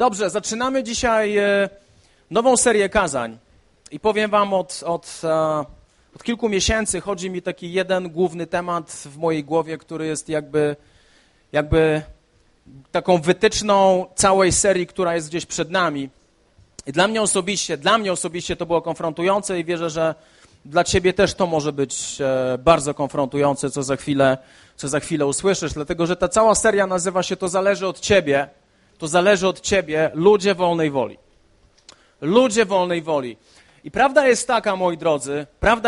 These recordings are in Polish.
Dobrze, zaczynamy dzisiaj nową serię kazań i powiem wam od kilku miesięcy chodzi mi taki jeden główny temat w mojej głowie, który jest jakby taką wytyczną całej serii, która jest gdzieś przed nami. I dla mnie osobiście to było konfrontujące i wierzę, że dla ciebie też to może być bardzo konfrontujące, co za chwilę usłyszysz, dlatego że ta cała seria nazywa się To zależy od ciebie. To zależy od ciebie, ludzie wolnej woli. Ludzie wolnej woli. I prawda jest taka, moi drodzy,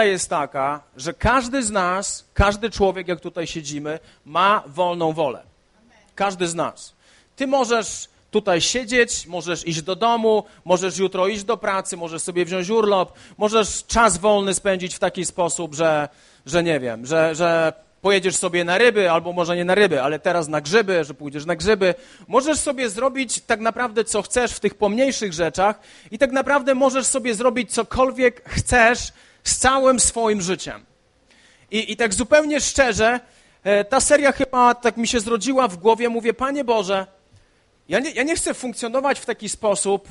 że każdy z nas, każdy człowiek, jak tutaj siedzimy, ma wolną wolę. Każdy z nas. Ty możesz tutaj siedzieć, możesz iść do domu, możesz jutro iść do pracy, możesz sobie wziąć urlop, możesz czas wolny spędzić w taki sposób, że nie wiem, że pojedziesz sobie na ryby, albo może nie na ryby, ale teraz na grzyby, że pójdziesz na grzyby. Możesz sobie zrobić tak naprawdę co chcesz w tych pomniejszych rzeczach i tak naprawdę możesz sobie zrobić cokolwiek chcesz z całym swoim życiem. I tak zupełnie szczerze, ta seria chyba tak mi się zrodziła w głowie, mówię, Panie Boże, ja nie chcę funkcjonować w taki sposób,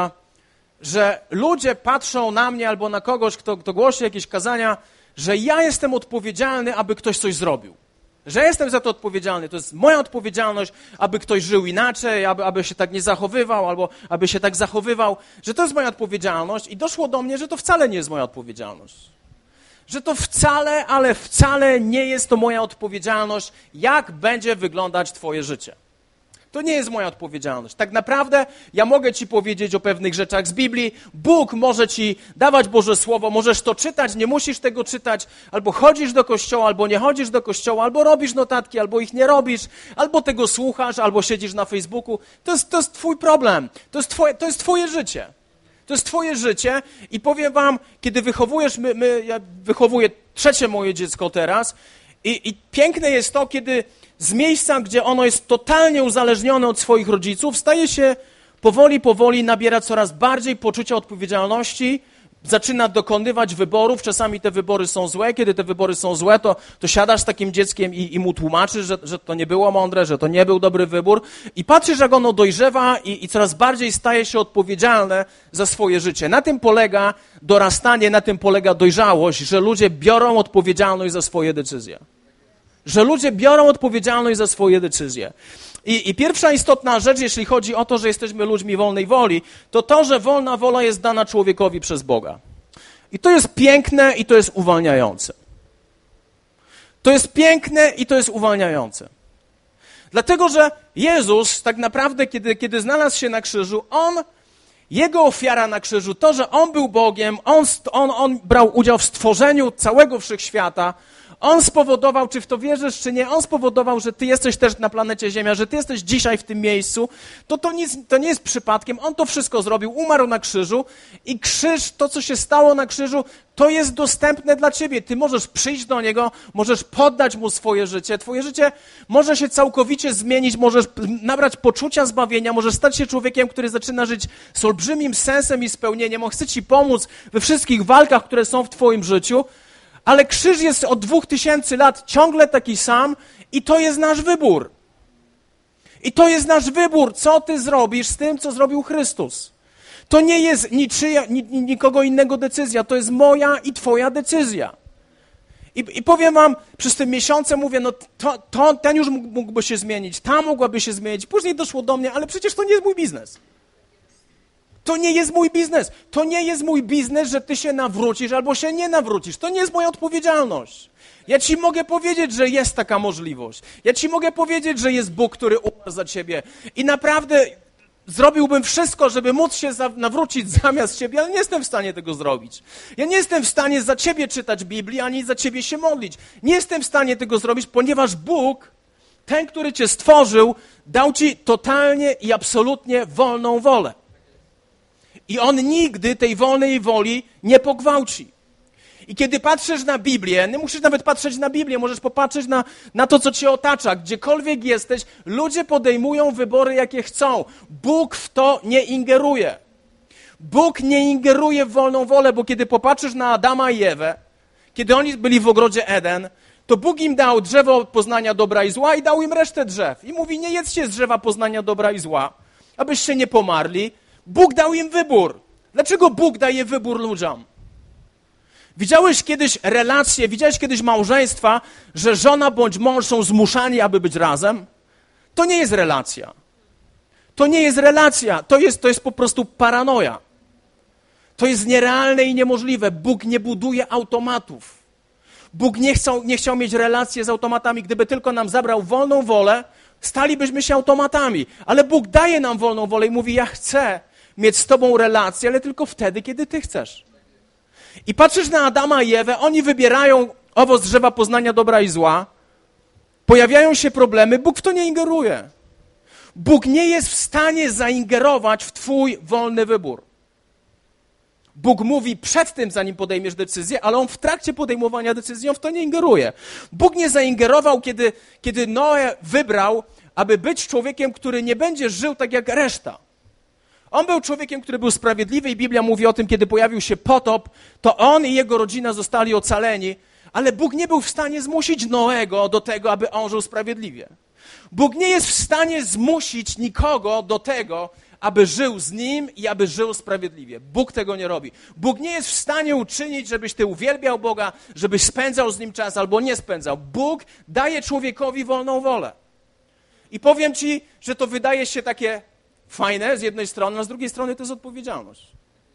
że ludzie patrzą na mnie albo na kogoś, kto głosi jakieś kazania, że ja jestem odpowiedzialny, aby ktoś coś zrobił. Że ja jestem za to odpowiedzialny. To jest moja odpowiedzialność, aby ktoś żył inaczej, aby się tak nie zachowywał, albo aby się tak zachowywał. Że to jest moja odpowiedzialność i doszło do mnie, że to wcale nie jest moja odpowiedzialność. Że to wcale, ale wcale nie jest to moja odpowiedzialność, jak będzie wyglądać twoje życie. To nie jest moja odpowiedzialność. Tak naprawdę ja mogę ci powiedzieć o pewnych rzeczach z Biblii. Bóg może ci dawać Boże Słowo, możesz to czytać, nie musisz tego czytać. Albo chodzisz do kościoła, albo nie chodzisz do kościoła, albo robisz notatki, albo ich nie robisz, albo tego słuchasz, albo siedzisz na Facebooku. To jest twój problem. To jest twoje życie. To jest twoje życie i powiem wam, kiedy wychowujesz, ja wychowuję trzecie moje dziecko teraz i piękne jest to, kiedy z miejsca, gdzie ono jest totalnie uzależnione od swoich rodziców, staje się powoli nabiera coraz bardziej poczucia odpowiedzialności, zaczyna dokonywać wyborów, czasami te wybory są złe, kiedy te wybory są złe, to siadasz z takim dzieckiem i mu tłumaczysz, że to nie było mądre, że to nie był dobry wybór i patrzysz, jak ono dojrzewa i coraz bardziej staje się odpowiedzialne za swoje życie. Na tym polega dorastanie, na tym polega dojrzałość, że ludzie biorą odpowiedzialność za swoje decyzje. Że ludzie biorą odpowiedzialność za swoje decyzje. I pierwsza istotna rzecz, jeśli chodzi o to, że jesteśmy ludźmi wolnej woli, to, że wolna wola jest dana człowiekowi przez Boga. I to jest piękne i to jest uwalniające. To jest piękne i to jest uwalniające. Dlatego, że Jezus tak naprawdę, kiedy znalazł się na krzyżu, Jego ofiara na krzyżu, to, że On był Bogiem, On brał udział w stworzeniu całego wszechświata, On spowodował, czy w to wierzysz, czy nie, On spowodował, że ty jesteś też na planecie Ziemia, że ty jesteś dzisiaj w tym miejscu, to nie jest przypadkiem. On to wszystko zrobił, umarł na krzyżu i krzyż, to co się stało na krzyżu, to jest dostępne dla ciebie. Ty możesz przyjść do Niego, możesz poddać Mu swoje życie. Twoje życie może się całkowicie zmienić, możesz nabrać poczucia zbawienia, możesz stać się człowiekiem, który zaczyna żyć z olbrzymim sensem i spełnieniem. On chce ci pomóc we wszystkich walkach, które są w twoim życiu. Ale krzyż jest od 2000 lat ciągle taki sam i to jest nasz wybór. I to jest nasz wybór, co ty zrobisz z tym, co zrobił Chrystus. To nie jest nikogo innego decyzja, to jest moja i twoja decyzja. I powiem wam, przez te miesiące mówię, ten już mógłby się zmienić, ta mogłaby się zmienić. Później doszło do mnie, ale przecież to nie jest mój biznes. To nie jest mój biznes. To nie jest mój biznes, że ty się nawrócisz albo się nie nawrócisz. To nie jest moja odpowiedzialność. Ja ci mogę powiedzieć, że jest taka możliwość. Ja ci mogę powiedzieć, że jest Bóg, który umarł za ciebie. I naprawdę zrobiłbym wszystko, żeby móc się nawrócić zamiast ciebie, ale nie jestem w stanie tego zrobić. Ja nie jestem w stanie za ciebie czytać Biblii, ani za ciebie się modlić. Nie jestem w stanie tego zrobić, ponieważ Bóg, ten, który cię stworzył, dał ci totalnie i absolutnie wolną wolę. I On nigdy tej wolnej woli nie pogwałci. I kiedy patrzysz na Biblię, nie musisz nawet patrzeć na Biblię, możesz popatrzeć na to, co cię otacza. Gdziekolwiek jesteś, ludzie podejmują wybory, jakie chcą. Bóg w to nie ingeruje. Bóg nie ingeruje w wolną wolę, bo kiedy popatrzysz na Adama i Ewę, kiedy oni byli w ogrodzie Eden, to Bóg im dał drzewo poznania dobra i zła i dał im resztę drzew. I mówi, nie jedzcie z drzewa poznania dobra i zła. abyście nie pomarli. Bóg dał im wybór. Dlaczego Bóg daje wybór ludziom? Widziałeś kiedyś małżeństwa, że żona bądź mąż są zmuszani, aby być razem? To nie jest relacja. To nie jest relacja. To jest po prostu paranoja. To jest nierealne i niemożliwe. Bóg nie buduje automatów. Bóg nie chciał mieć relacji z automatami. Gdyby tylko nam zabrał wolną wolę, stalibyśmy się automatami. Ale Bóg daje nam wolną wolę i mówi, ja chcę mieć z tobą relację, ale tylko wtedy, kiedy ty chcesz. I patrzysz na Adama i Ewę, oni wybierają owoc drzewa poznania dobra i zła, pojawiają się problemy, Bóg w to nie ingeruje. Bóg nie jest w stanie zaingerować w twój wolny wybór. Bóg mówi przed tym, zanim podejmiesz decyzję, ale on w trakcie podejmowania decyzji on w to nie ingeruje. Bóg nie zaingerował, kiedy Noe wybrał, aby być człowiekiem, który nie będzie żył tak jak reszta. On był człowiekiem, który był sprawiedliwy i Biblia mówi o tym, kiedy pojawił się potop, to on i jego rodzina zostali ocaleni, ale Bóg nie był w stanie zmusić Noego do tego, aby on żył sprawiedliwie. Bóg nie jest w stanie zmusić nikogo do tego, aby żył z nim i aby żył sprawiedliwie. Bóg tego nie robi. Bóg nie jest w stanie uczynić, żebyś ty uwielbiał Boga, żebyś spędzał z nim czas albo nie spędzał. Bóg daje człowiekowi wolną wolę. I powiem ci, że to wydaje się takie fajne z jednej strony, a z drugiej strony to jest odpowiedzialność.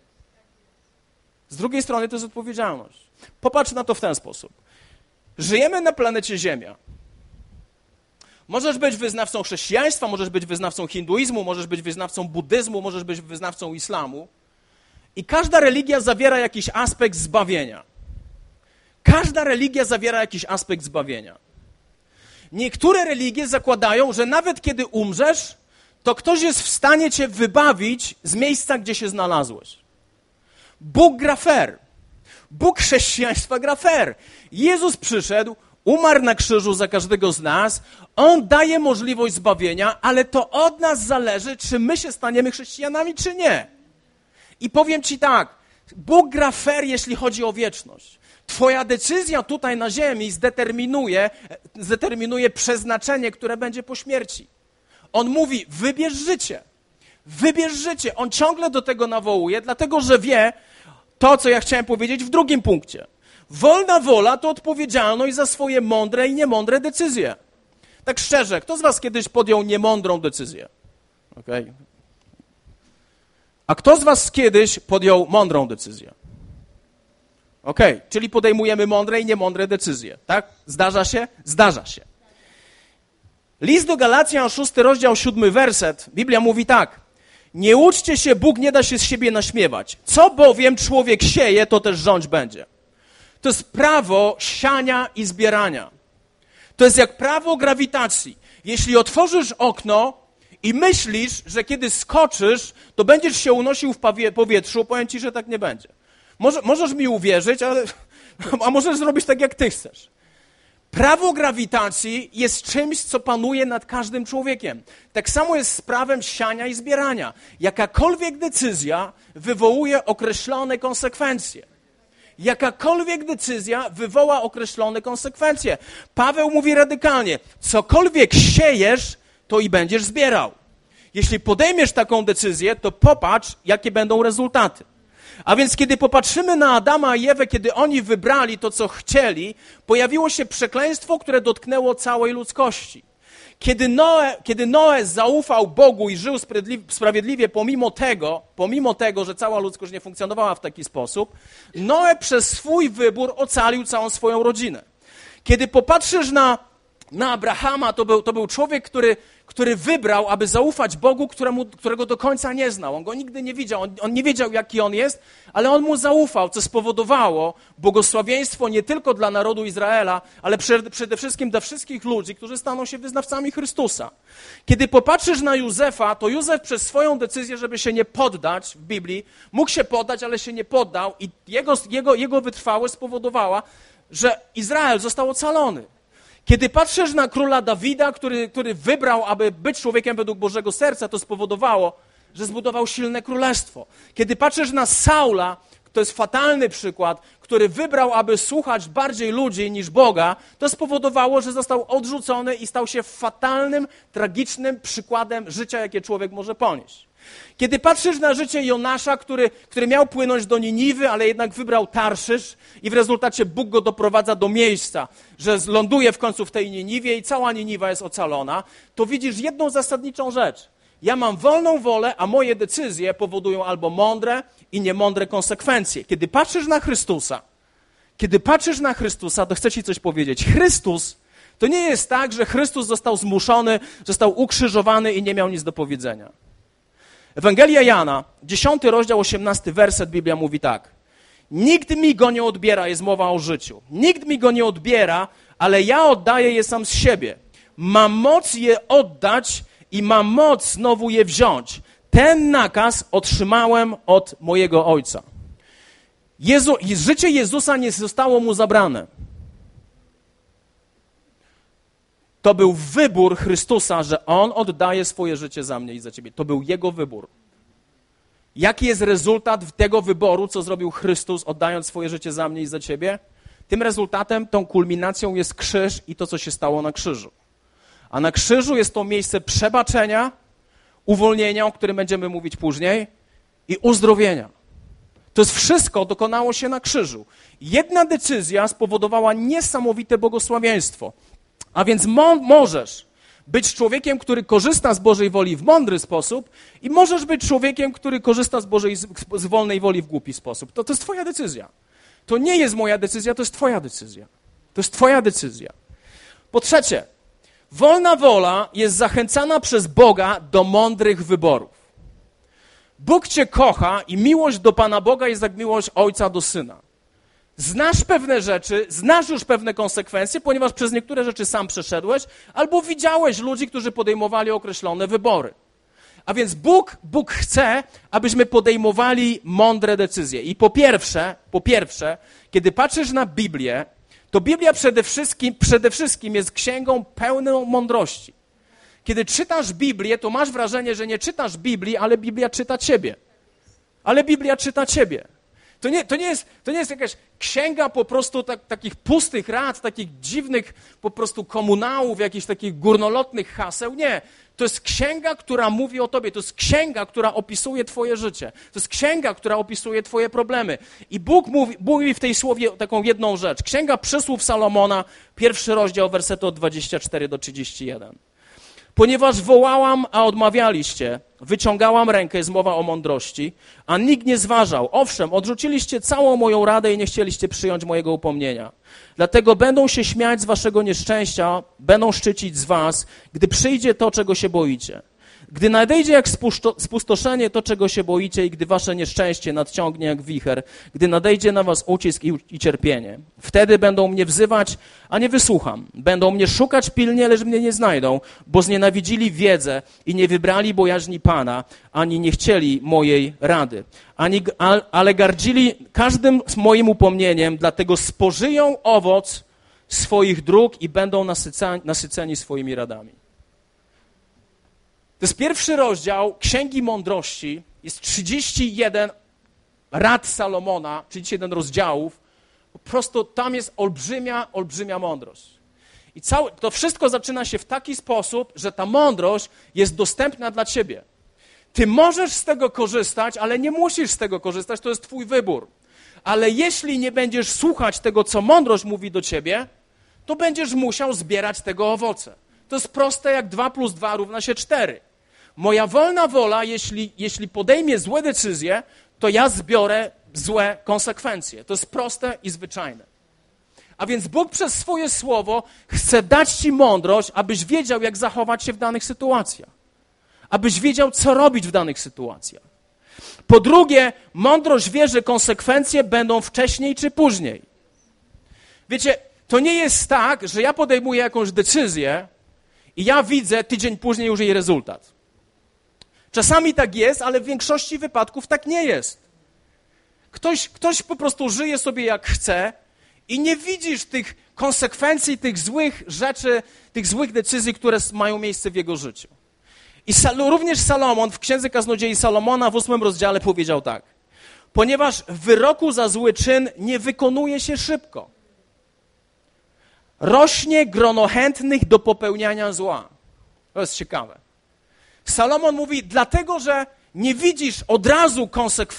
Z drugiej strony to jest odpowiedzialność. Popatrz na to w ten sposób. Żyjemy na planecie Ziemia. Możesz być wyznawcą chrześcijaństwa, możesz być wyznawcą hinduizmu, możesz być wyznawcą buddyzmu, możesz być wyznawcą islamu. I każda religia zawiera jakiś aspekt zbawienia. Każda religia zawiera jakiś aspekt zbawienia. Niektóre religie zakładają, że nawet kiedy umrzesz, to ktoś jest w stanie cię wybawić z miejsca, gdzie się znalazłeś. Bóg gra fair. Bóg chrześcijaństwa gra fair. Jezus przyszedł, umarł na krzyżu za każdego z nas. On daje możliwość zbawienia, ale to od nas zależy, czy my się staniemy chrześcijanami, czy nie. I powiem ci tak, Bóg gra fair, jeśli chodzi o wieczność. Twoja decyzja tutaj na ziemi zdeterminuje przeznaczenie, które będzie po śmierci. On mówi, wybierz życie. Wybierz życie. On ciągle do tego nawołuje, dlatego że wie to, co ja chciałem powiedzieć w drugim punkcie. Wolna wola to odpowiedzialność za swoje mądre i niemądre decyzje. Tak szczerze, kto z was kiedyś podjął niemądrą decyzję? Okay. A kto z was kiedyś podjął mądrą decyzję? Okej, czyli podejmujemy mądre i niemądre decyzje, tak? Zdarza się? Zdarza się. List do Galacjan, 6 rozdział, 7 werset. Biblia mówi tak. Nie uczcie się, Bóg nie da się z siebie naśmiewać. Co bowiem człowiek sieje, to też żądź będzie. To jest prawo siania i zbierania. To jest jak prawo grawitacji. Jeśli otworzysz okno i myślisz, że kiedy skoczysz, to będziesz się unosił w powietrzu, powiem ci, że tak nie będzie. Możesz mi uwierzyć, a możesz zrobić tak, jak ty chcesz. Prawo grawitacji jest czymś, co panuje nad każdym człowiekiem. Tak samo jest z prawem siania i zbierania. Jakakolwiek decyzja wywołuje określone konsekwencje. Jakakolwiek decyzja wywoła określone konsekwencje. Paweł mówi radykalnie, cokolwiek siejesz, to i będziesz zbierał. Jeśli podejmiesz taką decyzję, to popatrz, jakie będą rezultaty. A więc kiedy popatrzymy na Adama i Ewę, kiedy oni wybrali to, co chcieli, pojawiło się przekleństwo, które dotknęło całej ludzkości. Kiedy Noe zaufał Bogu i żył sprawiedliwie pomimo tego, że cała ludzkość nie funkcjonowała w taki sposób, Noe przez swój wybór ocalił całą swoją rodzinę. Kiedy popatrzysz na Abrahama, to był człowiek, który wybrał, aby zaufać Bogu, którego do końca nie znał. On go nigdy nie widział, on nie wiedział, jaki on jest, ale on mu zaufał, co spowodowało błogosławieństwo nie tylko dla narodu Izraela, ale przede wszystkim dla wszystkich ludzi, którzy staną się wyznawcami Chrystusa. Kiedy popatrzysz na Józefa, to Józef przez swoją decyzję, żeby się nie poddać w Biblii, mógł się poddać, ale się nie poddał i jego wytrwałość spowodowała, że Izrael został ocalony. Kiedy patrzysz na króla Dawida, który wybrał, aby być człowiekiem według Bożego serca, to spowodowało, że zbudował silne królestwo. Kiedy patrzysz na Saula, to jest fatalny przykład, który wybrał, aby słuchać bardziej ludzi niż Boga, to spowodowało, że został odrzucony i stał się fatalnym, tragicznym przykładem życia, jakie człowiek może ponieść. Kiedy patrzysz na życie Jonasza, który miał płynąć do Niniwy, ale jednak wybrał Tarszysz i w rezultacie Bóg go doprowadza do miejsca, że ląduje w końcu w tej Niniwie i cała Niniwa jest ocalona, to widzisz jedną zasadniczą rzecz. Ja mam wolną wolę, a moje decyzje powodują albo mądre i niemądre konsekwencje. Kiedy patrzysz na Chrystusa, to chcę ci coś powiedzieć. Chrystus to nie jest tak, że Chrystus został zmuszony, został ukrzyżowany i nie miał nic do powiedzenia. Ewangelia Jana, 10 rozdział, 18 werset, Biblia mówi tak. Nikt mi go nie odbiera, jest mowa o życiu. Nikt mi go nie odbiera, ale ja oddaję je sam z siebie. Mam moc je oddać i mam moc znowu je wziąć. Ten nakaz otrzymałem od mojego Ojca. Życie Jezusa nie zostało mu zabrane. To był wybór Chrystusa, że On oddaje swoje życie za mnie i za ciebie. To był Jego wybór. Jaki jest rezultat tego wyboru, co zrobił Chrystus, oddając swoje życie za mnie i za ciebie? Tym rezultatem, tą kulminacją jest krzyż i to, co się stało na krzyżu. A na krzyżu jest to miejsce przebaczenia, uwolnienia, o którym będziemy mówić później, i uzdrowienia. To jest wszystko dokonało się na krzyżu. Jedna decyzja spowodowała niesamowite błogosławieństwo. A więc możesz być człowiekiem, który korzysta z Bożej woli w mądry sposób i możesz być człowiekiem, który korzysta z wolnej woli w głupi sposób. To jest twoja decyzja. To nie jest moja decyzja, to jest twoja decyzja. To jest twoja decyzja. Po trzecie, wolna wola jest zachęcana przez Boga do mądrych wyborów. Bóg cię kocha i miłość do Pana Boga jest jak miłość Ojca do Syna. Znasz pewne rzeczy, znasz już pewne konsekwencje, ponieważ przez niektóre rzeczy sam przeszedłeś, albo widziałeś ludzi, którzy podejmowali określone wybory. A więc Bóg chce, abyśmy podejmowali mądre decyzje. I po pierwsze, kiedy patrzysz na Biblię, to Biblia przede wszystkim jest księgą pełną mądrości. Kiedy czytasz Biblię, to masz wrażenie, że nie czytasz Biblii, ale Biblia czyta ciebie. Ale Biblia czyta ciebie. To nie jest jakaś księga po prostu takich pustych rad, takich dziwnych po prostu komunałów, jakichś takich górnolotnych haseł. Nie. To jest księga, która mówi o tobie. To jest księga, która opisuje twoje życie. To jest księga, która opisuje twoje problemy. I Bóg mówi w tej słowie taką jedną rzecz. Księga Przysłów Salomona, 1 rozdział, wersety od 24 do 31. Ponieważ wołałam, a odmawialiście, wyciągałam rękę, jest mowa o mądrości, a nikt nie zważał. Owszem, odrzuciliście całą moją radę i nie chcieliście przyjąć mojego upomnienia. Dlatego będą się śmiać z waszego nieszczęścia, będą szczycić z was, gdy przyjdzie to, czego się boicie. Gdy nadejdzie jak spustoszenie to, czego się boicie i gdy wasze nieszczęście nadciągnie jak wicher, gdy nadejdzie na was ucisk i cierpienie. Wtedy będą mnie wzywać, a nie wysłucham. Będą mnie szukać pilnie, lecz mnie nie znajdą, bo znienawidzili wiedzę i nie wybrali bojaźni Pana, ani nie chcieli mojej rady. Ale gardzili każdym moim upomnieniem, dlatego spożyją owoc swoich dróg i będą nasyceni swoimi radami. To jest 1 rozdział Księgi Mądrości, jest 31 rad Salomona, 31 rozdziałów. Po prostu tam jest olbrzymia mądrość. I to wszystko zaczyna się w taki sposób, że ta mądrość jest dostępna dla ciebie. Ty możesz z tego korzystać, ale nie musisz z tego korzystać, to jest twój wybór. Ale jeśli nie będziesz słuchać tego, co mądrość mówi do ciebie, to będziesz musiał zbierać tego owoce. To jest proste jak 2 + 2 równa się 4. Moja wolna wola, jeśli podejmie złe decyzje, to ja zbiorę złe konsekwencje. To jest proste i zwyczajne. A więc Bóg przez swoje słowo chce dać ci mądrość, abyś wiedział, jak zachować się w danych sytuacjach. Abyś wiedział, co robić w danych sytuacjach. Po drugie, mądrość wie, że konsekwencje będą wcześniej czy później. Wiecie, to nie jest tak, że ja podejmuję jakąś decyzję i ja widzę tydzień później już jej rezultat. Czasami tak jest, ale w większości wypadków tak nie jest. Ktoś po prostu żyje sobie jak chce i nie widzisz tych konsekwencji, tych złych rzeczy, tych złych decyzji, które mają miejsce w jego życiu. I również Salomon w Księdze Kaznodziei Salomona w 8 rozdziale powiedział tak. ponieważ wyroku za zły czyn nie wykonuje się szybko. Rośnie grono chętnych do popełniania zła. To jest ciekawe. Salomon mówi, dlatego, że nie widzisz od razu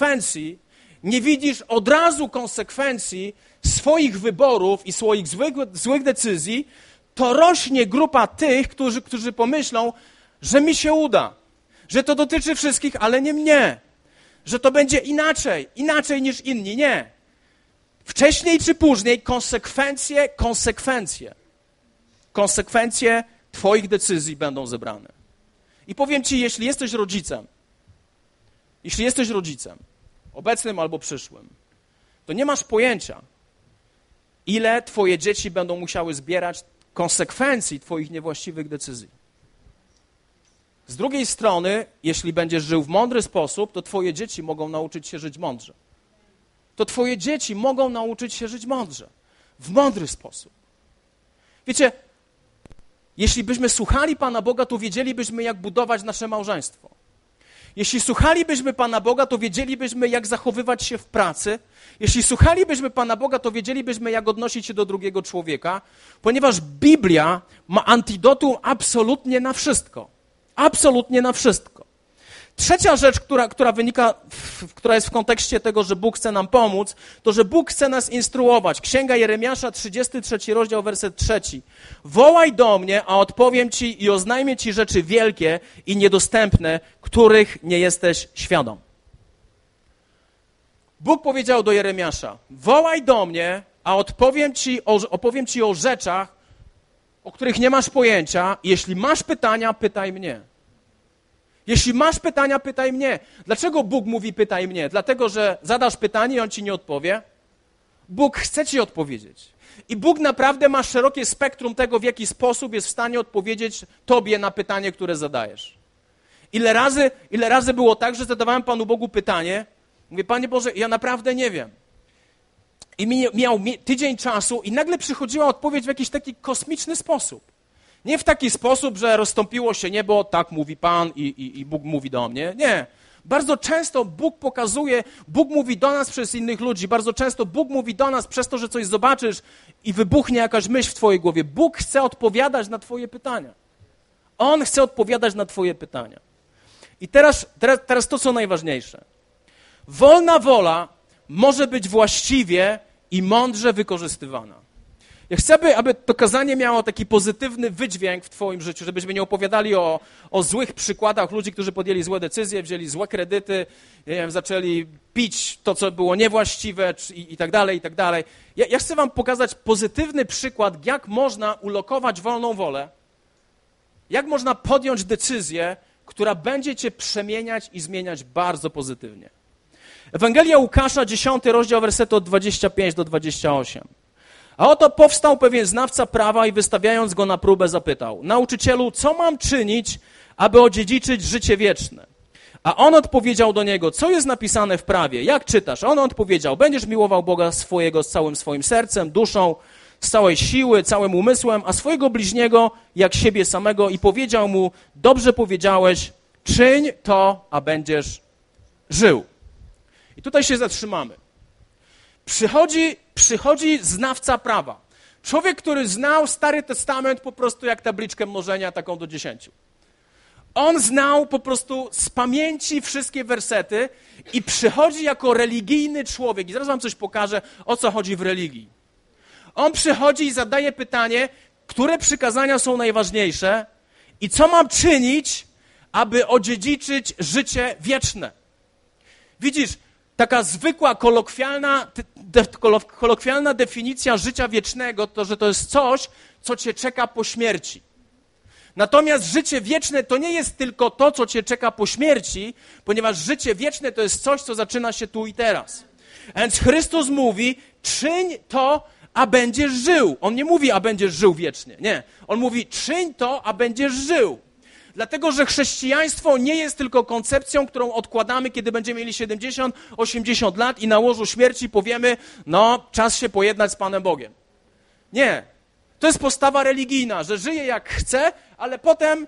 konsekwencji swoich wyborów i swoich złych decyzji, to rośnie grupa tych, którzy pomyślą, że mi się uda, że to dotyczy wszystkich, ale nie mnie, że to będzie inaczej niż inni. Nie. Wcześniej czy później konsekwencje twoich decyzji będą zebrane. I powiem ci, jeśli jesteś rodzicem, obecnym albo przyszłym, to nie masz pojęcia, ile twoje dzieci będą musiały zbierać konsekwencji twoich niewłaściwych decyzji. Z drugiej strony, jeśli będziesz żył w mądry sposób, to twoje dzieci mogą nauczyć się żyć mądrze. W mądry sposób. Wiecie, jeśli byśmy słuchali Pana Boga, to wiedzielibyśmy, jak budować nasze małżeństwo. Jeśli słuchalibyśmy Pana Boga, to wiedzielibyśmy, jak zachowywać się w pracy. Jeśli słuchalibyśmy Pana Boga, to wiedzielibyśmy, jak odnosić się do drugiego człowieka, ponieważ Biblia ma antidotum absolutnie na wszystko. Absolutnie na wszystko. Trzecia rzecz, która jest w kontekście tego, że Bóg chce nam pomóc, to, że Bóg chce nas instruować. Księga Jeremiasza, 33 rozdział, werset 3. Wołaj do mnie, a odpowiem ci i oznajmię ci rzeczy wielkie i niedostępne, których nie jesteś świadom. Bóg powiedział do Jeremiasza, wołaj do mnie, a opowiem ci o rzeczach, o których nie masz pojęcia. Jeśli masz pytania, pytaj mnie. Jeśli masz pytania, pytaj mnie. Dlaczego Bóg mówi pytaj mnie? Dlatego, że zadasz pytanie i On ci nie odpowie? Bóg chce ci odpowiedzieć. I Bóg naprawdę ma szerokie spektrum tego, w jaki sposób jest w stanie odpowiedzieć tobie na pytanie, które zadajesz. Ile razy było tak, że zadawałem Panu Bogu pytanie, mówię, Panie Boże, ja naprawdę nie wiem. I miał tydzień czasu i nagle przychodziła odpowiedź w jakiś taki kosmiczny sposób. Nie w taki sposób, że rozstąpiło się niebo, tak mówi Pan i Bóg mówi do mnie. Nie. Bardzo często Bóg mówi do nas przez innych ludzi. Bardzo często Bóg mówi do nas przez to, że coś zobaczysz i wybuchnie jakaś myśl w twojej głowie. Bóg chce odpowiadać na twoje pytania. On chce odpowiadać na twoje pytania. I teraz to, co najważniejsze. Wolna wola może być właściwie i mądrze wykorzystywana. Ja chcę, aby to kazanie miało taki pozytywny wydźwięk w twoim życiu, żebyśmy nie opowiadali o złych przykładach ludzi, którzy podjęli złe decyzje, wzięli złe kredyty, nie wiem, zaczęli pić to, co było niewłaściwe i tak dalej, i tak dalej. Ja chcę wam pokazać pozytywny przykład, jak można ulokować wolną wolę, jak można podjąć decyzję, która będzie cię przemieniać i zmieniać bardzo pozytywnie. Ewangelia Łukasza, 10 rozdział, wersety od 25 do 28. A oto powstał pewien znawca prawa i wystawiając go na próbę zapytał, nauczycielu, co mam czynić, aby odziedziczyć życie wieczne? A on odpowiedział do niego, co jest napisane w prawie, jak czytasz? A on odpowiedział, będziesz miłował Boga swojego z całym swoim sercem, duszą, z całej siły, całym umysłem, a swojego bliźniego jak siebie samego i powiedział mu, dobrze powiedziałeś, czyń to, a będziesz żył. I tutaj się zatrzymamy. Przychodzi znawca prawa. Człowiek, który znał Stary Testament po prostu jak tabliczkę mnożenia, taką do 10. On znał po prostu z pamięci wszystkie wersety i przychodzi jako religijny człowiek. I zaraz wam coś pokażę, o co chodzi w religii. On przychodzi i zadaje pytanie, które przykazania są najważniejsze i co mam czynić, aby odziedziczyć życie wieczne. Widzisz, taka zwykła, kolokwialna definicja życia wiecznego to, że to jest coś, co cię czeka po śmierci. Natomiast życie wieczne to nie jest tylko to, co cię czeka po śmierci, ponieważ życie wieczne to jest coś, co zaczyna się tu i teraz. A więc Chrystus mówi, czyń to, a będziesz żył. On nie mówi, a będziesz żył wiecznie. Nie. On mówi, czyń to, a będziesz żył. Dlatego, że chrześcijaństwo nie jest tylko koncepcją, którą odkładamy, kiedy będziemy mieli 70, 80 lat i na łożu śmierci powiemy, no, czas się pojednać z Panem Bogiem. Nie. To jest postawa religijna, że żyję jak chcę, ale potem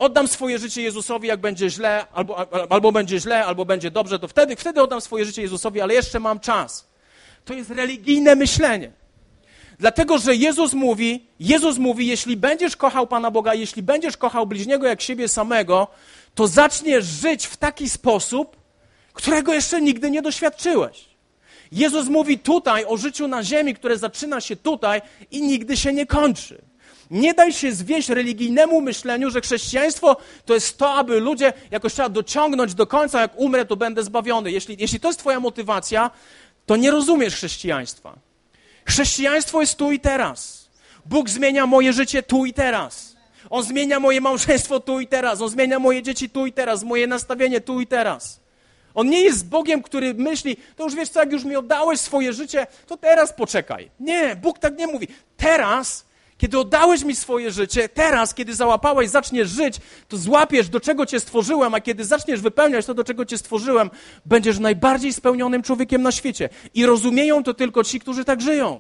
oddam swoje życie Jezusowi, jak będzie źle, albo będzie źle, albo będzie dobrze, to wtedy oddam swoje życie Jezusowi, ale jeszcze mam czas. To jest religijne myślenie. Dlatego, że Jezus mówi, jeśli będziesz kochał Pana Boga, jeśli będziesz kochał bliźniego jak siebie samego, to zaczniesz żyć w taki sposób, którego jeszcze nigdy nie doświadczyłeś. Jezus mówi tutaj o życiu na ziemi, które zaczyna się tutaj i nigdy się nie kończy. Nie daj się zwieść religijnemu myśleniu, że chrześcijaństwo to jest to, aby ludzie jakoś trzeba dociągnąć do końca, jak umrę, to będę zbawiony. Jeśli to jest twoja motywacja, to nie rozumiesz chrześcijaństwa. Chrześcijaństwo jest tu i teraz. Bóg zmienia moje życie tu i teraz. On zmienia moje małżeństwo tu i teraz. On zmienia moje dzieci tu i teraz, moje nastawienie tu i teraz. On nie jest Bogiem, który myśli, to już wiesz co, jak już mi oddałeś swoje życie, to teraz poczekaj. Nie, Bóg tak nie mówi. Teraz, kiedy oddałeś mi swoje życie, teraz, kiedy załapałeś, zaczniesz żyć, to złapiesz, do czego cię stworzyłem, a kiedy zaczniesz wypełniać to, do czego cię stworzyłem, będziesz najbardziej spełnionym człowiekiem na świecie. I rozumieją to tylko ci, którzy tak żyją.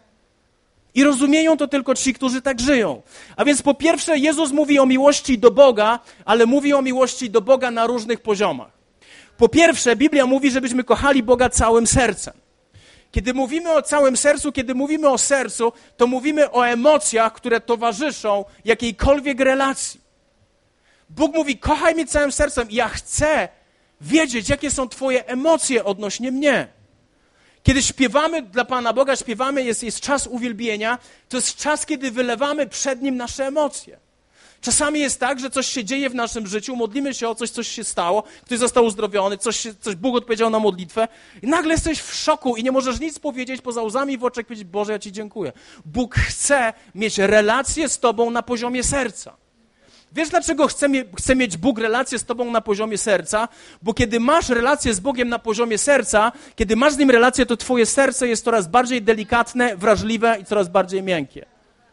I rozumieją to tylko ci, którzy tak żyją. A więc po pierwsze, Jezus mówi o miłości do Boga, ale mówi o miłości do Boga na różnych poziomach. Po pierwsze, Biblia mówi, żebyśmy kochali Boga całym sercem. Kiedy mówimy o całym sercu, kiedy mówimy o sercu, to mówimy o emocjach, które towarzyszą jakiejkolwiek relacji. Bóg mówi, kochaj mnie całym sercem i ja chcę wiedzieć, jakie są twoje emocje odnośnie mnie. Kiedy śpiewamy dla Pana Boga, śpiewamy, jest czas uwielbienia, to jest czas, kiedy wylewamy przed Nim nasze emocje. Czasami jest tak, że coś się dzieje w naszym życiu, modlimy się o coś się stało, ktoś został uzdrowiony, coś Bóg odpowiedział na modlitwę i nagle jesteś w szoku i nie możesz nic powiedzieć poza łzami w oczach i powiedzieć, Boże, ja Ci dziękuję. Bóg chce mieć relację z Tobą na poziomie serca. Wiesz, dlaczego chce mieć Bóg relację z Tobą na poziomie serca? Bo kiedy masz relację z Bogiem na poziomie serca, kiedy masz z Nim relację, to Twoje serce jest coraz bardziej delikatne, wrażliwe i coraz bardziej miękkie.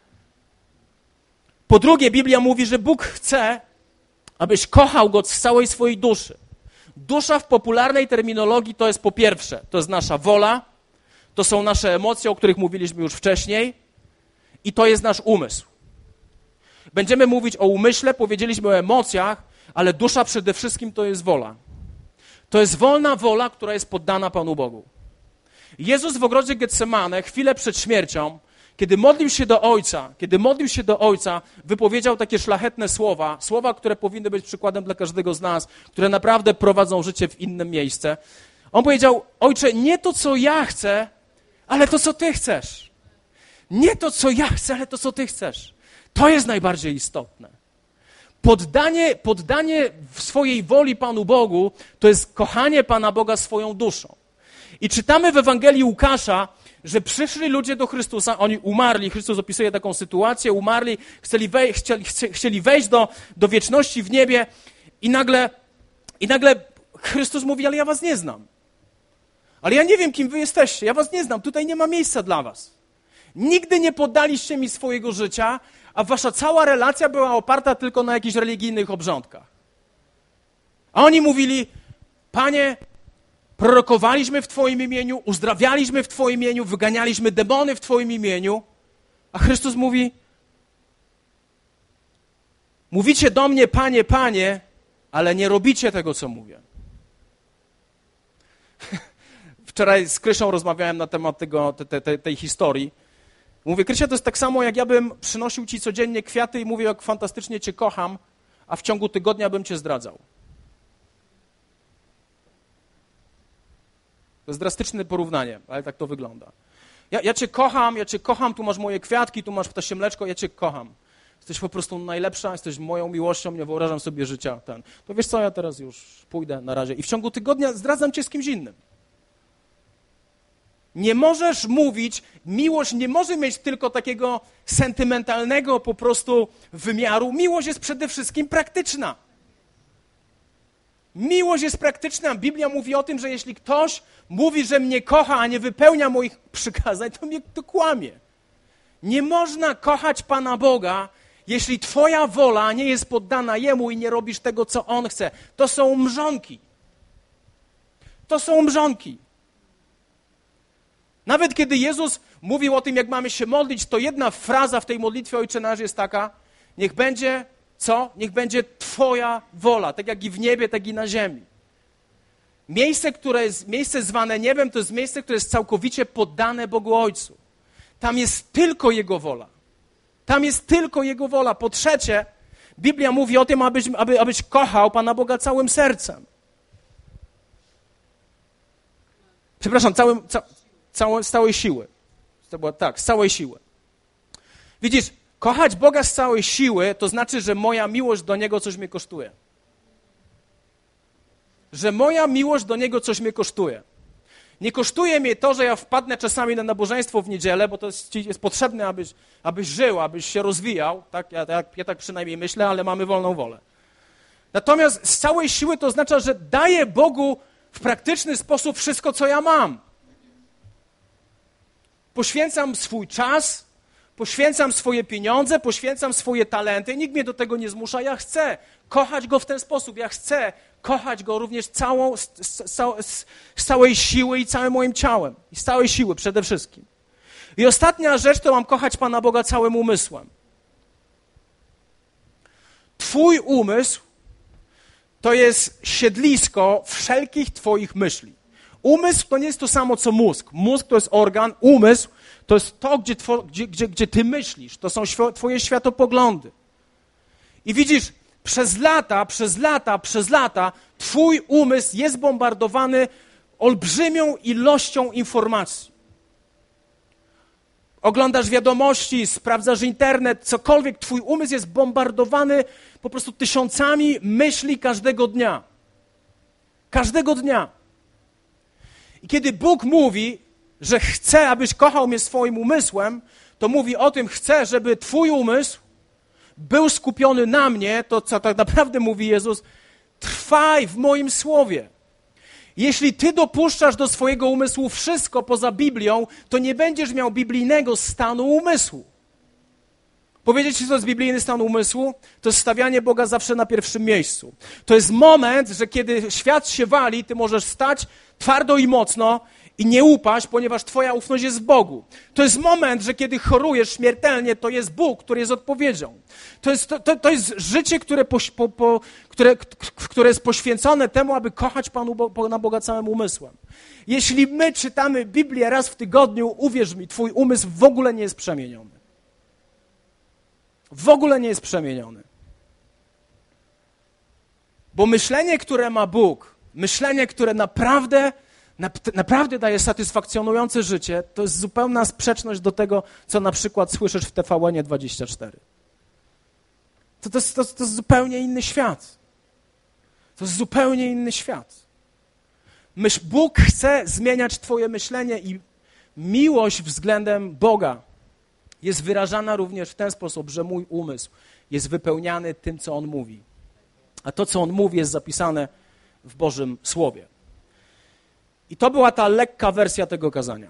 Po drugie, Biblia mówi, że Bóg chce, abyś kochał Go z całej swojej duszy. Dusza w popularnej terminologii to jest po pierwsze, to jest nasza wola, to są nasze emocje, o których mówiliśmy już wcześniej i to jest nasz umysł. Będziemy mówić o umyśle, powiedzieliśmy o emocjach, ale dusza przede wszystkim to jest wola. To jest wolna wola, która jest poddana Panu Bogu. Jezus w ogrodzie Getsemane, chwilę przed śmiercią, kiedy modlił się do Ojca, wypowiedział takie szlachetne słowa, które powinny być przykładem dla każdego z nas, które naprawdę prowadzą życie w inne miejsce. On powiedział, Ojcze, nie to, co ja chcę, ale to, co Ty chcesz. Nie to, co ja chcę, ale to, co Ty chcesz. To jest najbardziej istotne. Poddanie w swojej woli Panu Bogu, to jest kochanie Pana Boga swoją duszą. I czytamy w Ewangelii Łukasza, że przyszli ludzie do Chrystusa, oni umarli, Chrystus opisuje taką sytuację, umarli, chcieli wejść do wieczności w niebie i nagle Chrystus mówi, ale ja was nie znam. Ale ja nie wiem, kim wy jesteście, ja was nie znam, tutaj nie ma miejsca dla was. Nigdy nie poddaliście mi swojego życia, a wasza cała relacja była oparta tylko na jakichś religijnych obrządkach. A oni mówili, Panie, prorokowaliśmy w Twoim imieniu, uzdrawialiśmy w Twoim imieniu, wyganialiśmy demony w Twoim imieniu, a Chrystus mówi, mówicie do mnie, Panie, Panie, ale nie robicie tego, co mówię. Wczoraj z Krysią rozmawiałem na temat tej historii. Mówię, Krysia, to jest tak samo, jak ja bym przynosił Ci codziennie kwiaty i mówię, jak fantastycznie Cię kocham, a w ciągu tygodnia bym Cię zdradzał. To jest drastyczne porównanie, ale tak to wygląda. Ja Cię kocham, tu masz moje kwiatki, tu masz ptasie mleczko, ja Cię kocham. Jesteś po prostu najlepsza, jesteś moją miłością, nie wyobrażam sobie życia. To wiesz co, ja teraz już pójdę na razie i w ciągu tygodnia zdradzam Cię z kimś innym. Nie możesz mówić, miłość nie może mieć tylko takiego sentymentalnego po prostu wymiaru. Miłość jest przede wszystkim praktyczna. Miłość jest praktyczna. Biblia mówi o tym, że jeśli ktoś mówi, że mnie kocha, a nie wypełnia moich przykazań, to kłamie. Nie można kochać Pana Boga, jeśli twoja wola nie jest poddana Jemu i nie robisz tego, co On chce. To są mrzonki. To są mrzonki. Nawet kiedy Jezus mówił o tym, jak mamy się modlić, to jedna fraza w tej modlitwie Ojcze Nasz jest taka, niech będzie, co? Niech będzie Twoja wola, tak jak i w niebie, tak i na ziemi. Miejsce zwane niebem, to jest miejsce, które jest całkowicie poddane Bogu Ojcu. Tam jest tylko Jego wola. Tam jest tylko Jego wola. Po trzecie, Biblia mówi o tym, abyś kochał Pana Boga całym sercem. Przepraszam, z całej siły. To było tak, z całej siły. Widzisz, kochać Boga z całej siły, to znaczy, że moja miłość do Niego coś mnie kosztuje. Że moja miłość do Niego coś mnie kosztuje. Nie kosztuje mnie to, że ja wpadnę czasami na nabożeństwo w niedzielę, bo to jest potrzebne, abyś żył, abyś się rozwijał. Tak? Ja tak przynajmniej myślę, ale mamy wolną wolę. Natomiast z całej siły to oznacza, że daję Bogu w praktyczny sposób wszystko, co ja mam. Poświęcam swój czas, poświęcam swoje pieniądze, poświęcam swoje talenty. Nikt mnie do tego nie zmusza. Ja chcę kochać Go w ten sposób. Ja chcę kochać Go również z całej siły i całym moim ciałem. I z całej siły przede wszystkim. I ostatnia rzecz, to mam kochać Pana Boga całym umysłem. Twój umysł to jest siedlisko wszelkich Twoich myśli. Umysł to nie jest to samo, co mózg. Mózg to jest organ, umysł to jest to, gdzie Ty myślisz. To są Twoje światopoglądy. I widzisz, przez lata Twój umysł jest bombardowany olbrzymią ilością informacji. Oglądasz wiadomości, sprawdzasz internet, cokolwiek, Twój umysł jest bombardowany po prostu tysiącami myśli każdego dnia. Każdego dnia. I kiedy Bóg mówi, że chce, abyś kochał mnie swoim umysłem, to mówi o tym, chce, żeby Twój umysł był skupiony na mnie, to co tak naprawdę mówi Jezus, trwaj w moim słowie. Jeśli ty dopuszczasz do swojego umysłu wszystko poza Biblią, to nie będziesz miał biblijnego stanu umysłu. Powiedzieć ci, co jest biblijny stan umysłu? To jest stawianie Boga zawsze na pierwszym miejscu. To jest moment, że kiedy świat się wali, ty możesz stać twardo i mocno i nie upaść, ponieważ twoja ufność jest w Bogu. To jest moment, że kiedy chorujesz śmiertelnie, to jest Bóg, który jest odpowiedzią. To jest życie, które jest poświęcone temu, aby kochać Pana Boga całym umysłem. Jeśli my czytamy Biblię raz w tygodniu, uwierz mi, twój umysł w ogóle nie jest przemieniony. W ogóle nie jest przemieniony. Bo myślenie, które ma Bóg, myślenie, które naprawdę daje satysfakcjonujące życie, to jest zupełna sprzeczność do tego, co na przykład słyszysz w TVN 24. To jest zupełnie inny świat. To jest zupełnie inny świat. Bóg chce zmieniać twoje myślenie i miłość względem Boga jest wyrażana również w ten sposób, że mój umysł jest wypełniany tym, co On mówi. A to, co On mówi, jest zapisane w Bożym Słowie. I to była ta lekka wersja tego kazania.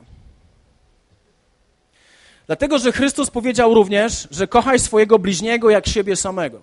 Dlatego, że Chrystus powiedział również, że kochaj swojego bliźniego jak siebie samego.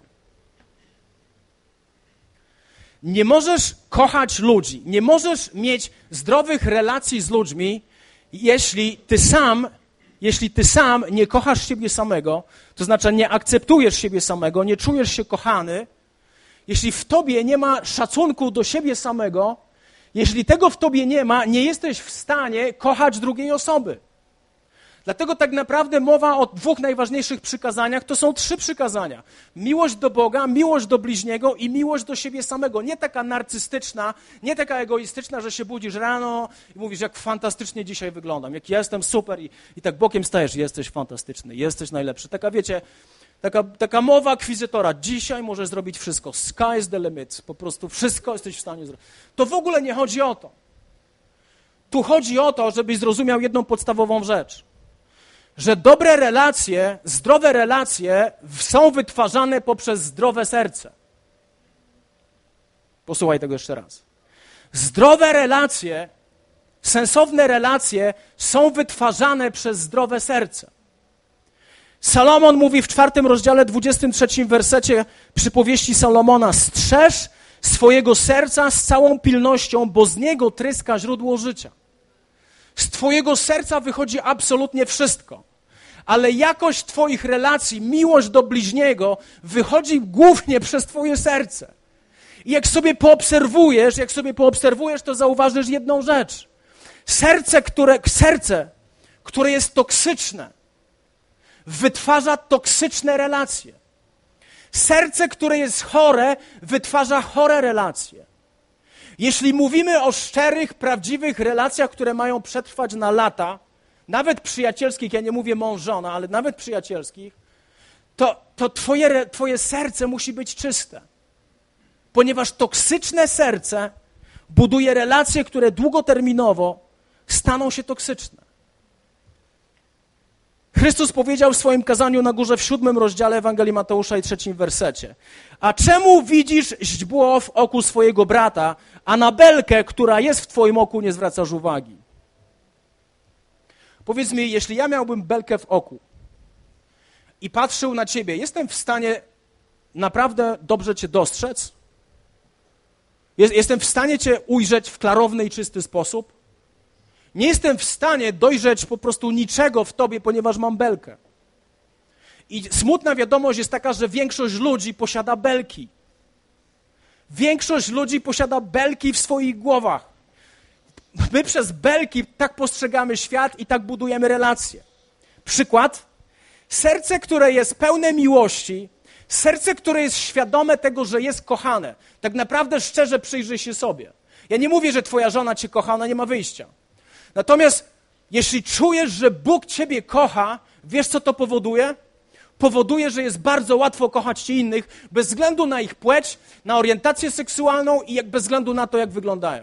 Nie możesz kochać ludzi, nie możesz mieć zdrowych relacji z ludźmi, jeśli ty sam nie kochasz siebie samego, to znaczy nie akceptujesz siebie samego, nie czujesz się kochany, jeśli w tobie nie ma szacunku do siebie samego, jeśli tego w tobie nie ma, nie jesteś w stanie kochać drugiej osoby. Dlatego tak naprawdę mowa o dwóch najważniejszych przykazaniach, to są 3 przykazania. Miłość do Boga, miłość do bliźniego i miłość do siebie samego. Nie taka narcystyczna, nie taka egoistyczna, że się budzisz rano i mówisz, jak fantastycznie dzisiaj wyglądam, jak ja jestem super i tak bokiem stajesz, jesteś fantastyczny, jesteś najlepszy. Taka, wiecie, taka mowa akwizytora, dzisiaj możesz zrobić wszystko, sky is the limit, po prostu wszystko jesteś w stanie zrobić. To w ogóle nie chodzi o to. Tu chodzi o to, żebyś zrozumiał jedną podstawową rzecz. Że dobre relacje, zdrowe relacje są wytwarzane poprzez zdrowe serce. Posłuchaj tego jeszcze raz. Zdrowe relacje, sensowne relacje są wytwarzane przez zdrowe serce. Salomon mówi w 4 rozdziale 23 wersecie przypowieści Salomona: strzeż swojego serca z całą pilnością, bo z niego tryska źródło życia. Z twojego serca wychodzi absolutnie wszystko. ale jakość twoich relacji, miłość do bliźniego wychodzi głównie przez twoje serce. I jak sobie poobserwujesz, to zauważysz jedną rzecz. Serce, które jest toksyczne, wytwarza toksyczne relacje. Serce, które jest chore, wytwarza chore relacje. Jeśli mówimy o szczerych, prawdziwych relacjach, które mają przetrwać na lata, nawet przyjacielskich, ja nie mówię mąż-żona, ale nawet przyjacielskich, to twoje serce musi być czyste. Ponieważ toksyczne serce buduje relacje, które długoterminowo staną się toksyczne. Chrystus powiedział w swoim kazaniu na górze w 7 rozdziale Ewangelii Mateusza i 3 wersecie: a czemu widzisz źdźbło w oku swojego brata, a na belkę, która jest w twoim oku, nie zwracasz uwagi? Powiedz mi, jeśli ja miałbym belkę w oku i patrzył na ciebie, jestem w stanie naprawdę dobrze cię dostrzec? Jestem w stanie cię ujrzeć w klarowny i czysty sposób? Nie jestem w stanie dojrzeć po prostu niczego w tobie, ponieważ mam belkę. I smutna wiadomość jest taka, że większość ludzi posiada belki. Większość ludzi posiada belki w swoich głowach. My przez belki tak postrzegamy świat i tak budujemy relacje. Przykład. Serce, które jest pełne miłości, serce, które jest świadome tego, że jest kochane. Tak naprawdę szczerze przyjrzyj się sobie. Ja nie mówię, że twoja żona cię kocha, ona nie ma wyjścia. Natomiast jeśli czujesz, że Bóg ciebie kocha, wiesz, co to powoduje? Powoduje, że jest bardzo łatwo kochać ci innych, bez względu na ich płeć, na orientację seksualną i bez względu na to, jak wyglądają.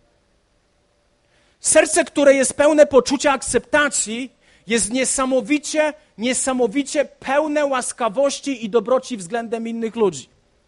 Serce, które jest pełne poczucia akceptacji, jest niesamowicie pełne łaskawości i dobroci względem innych ludzi.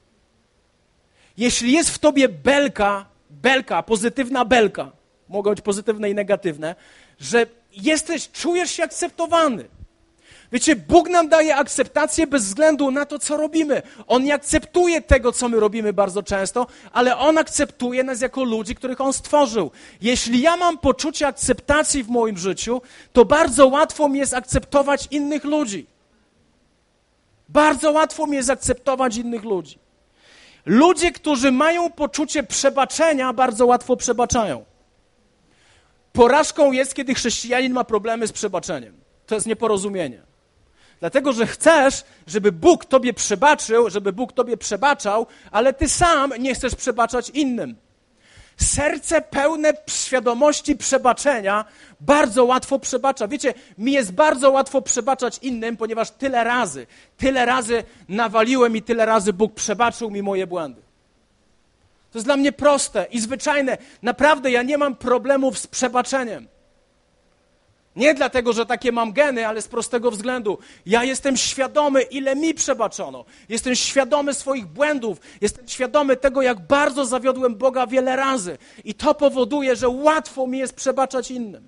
Jeśli jest w tobie belka, pozytywna belka, mogą być pozytywne i negatywne, że czujesz się akceptowany. Wiecie, Bóg nam daje akceptację bez względu na to, co robimy. On nie akceptuje tego, co my robimy bardzo często, ale On akceptuje nas jako ludzi, których On stworzył. Jeśli ja mam poczucie akceptacji w moim życiu, to bardzo łatwo mi jest akceptować innych ludzi. Bardzo łatwo mi jest akceptować innych ludzi. Ludzie, którzy mają poczucie przebaczenia, bardzo łatwo przebaczają. Porażką jest, kiedy chrześcijanin ma problemy z przebaczeniem. To jest nieporozumienie. Dlatego, że chcesz, żeby Bóg tobie przebaczył, żeby Bóg tobie przebaczał, ale ty sam nie chcesz przebaczać innym. Serce pełne świadomości przebaczenia bardzo łatwo przebacza. Wiecie, mi jest bardzo łatwo przebaczać innym, ponieważ tyle razy nawaliłem i tyle razy Bóg przebaczył mi moje błędy. To jest dla mnie proste i zwyczajne. Naprawdę ja nie mam problemów z przebaczeniem. Nie dlatego, że takie mam geny, ale z prostego względu. Ja jestem świadomy, ile mi przebaczono. Jestem świadomy swoich błędów. Jestem świadomy tego, jak bardzo zawiodłem Boga wiele razy. I to powoduje, że łatwo mi jest przebaczać innym.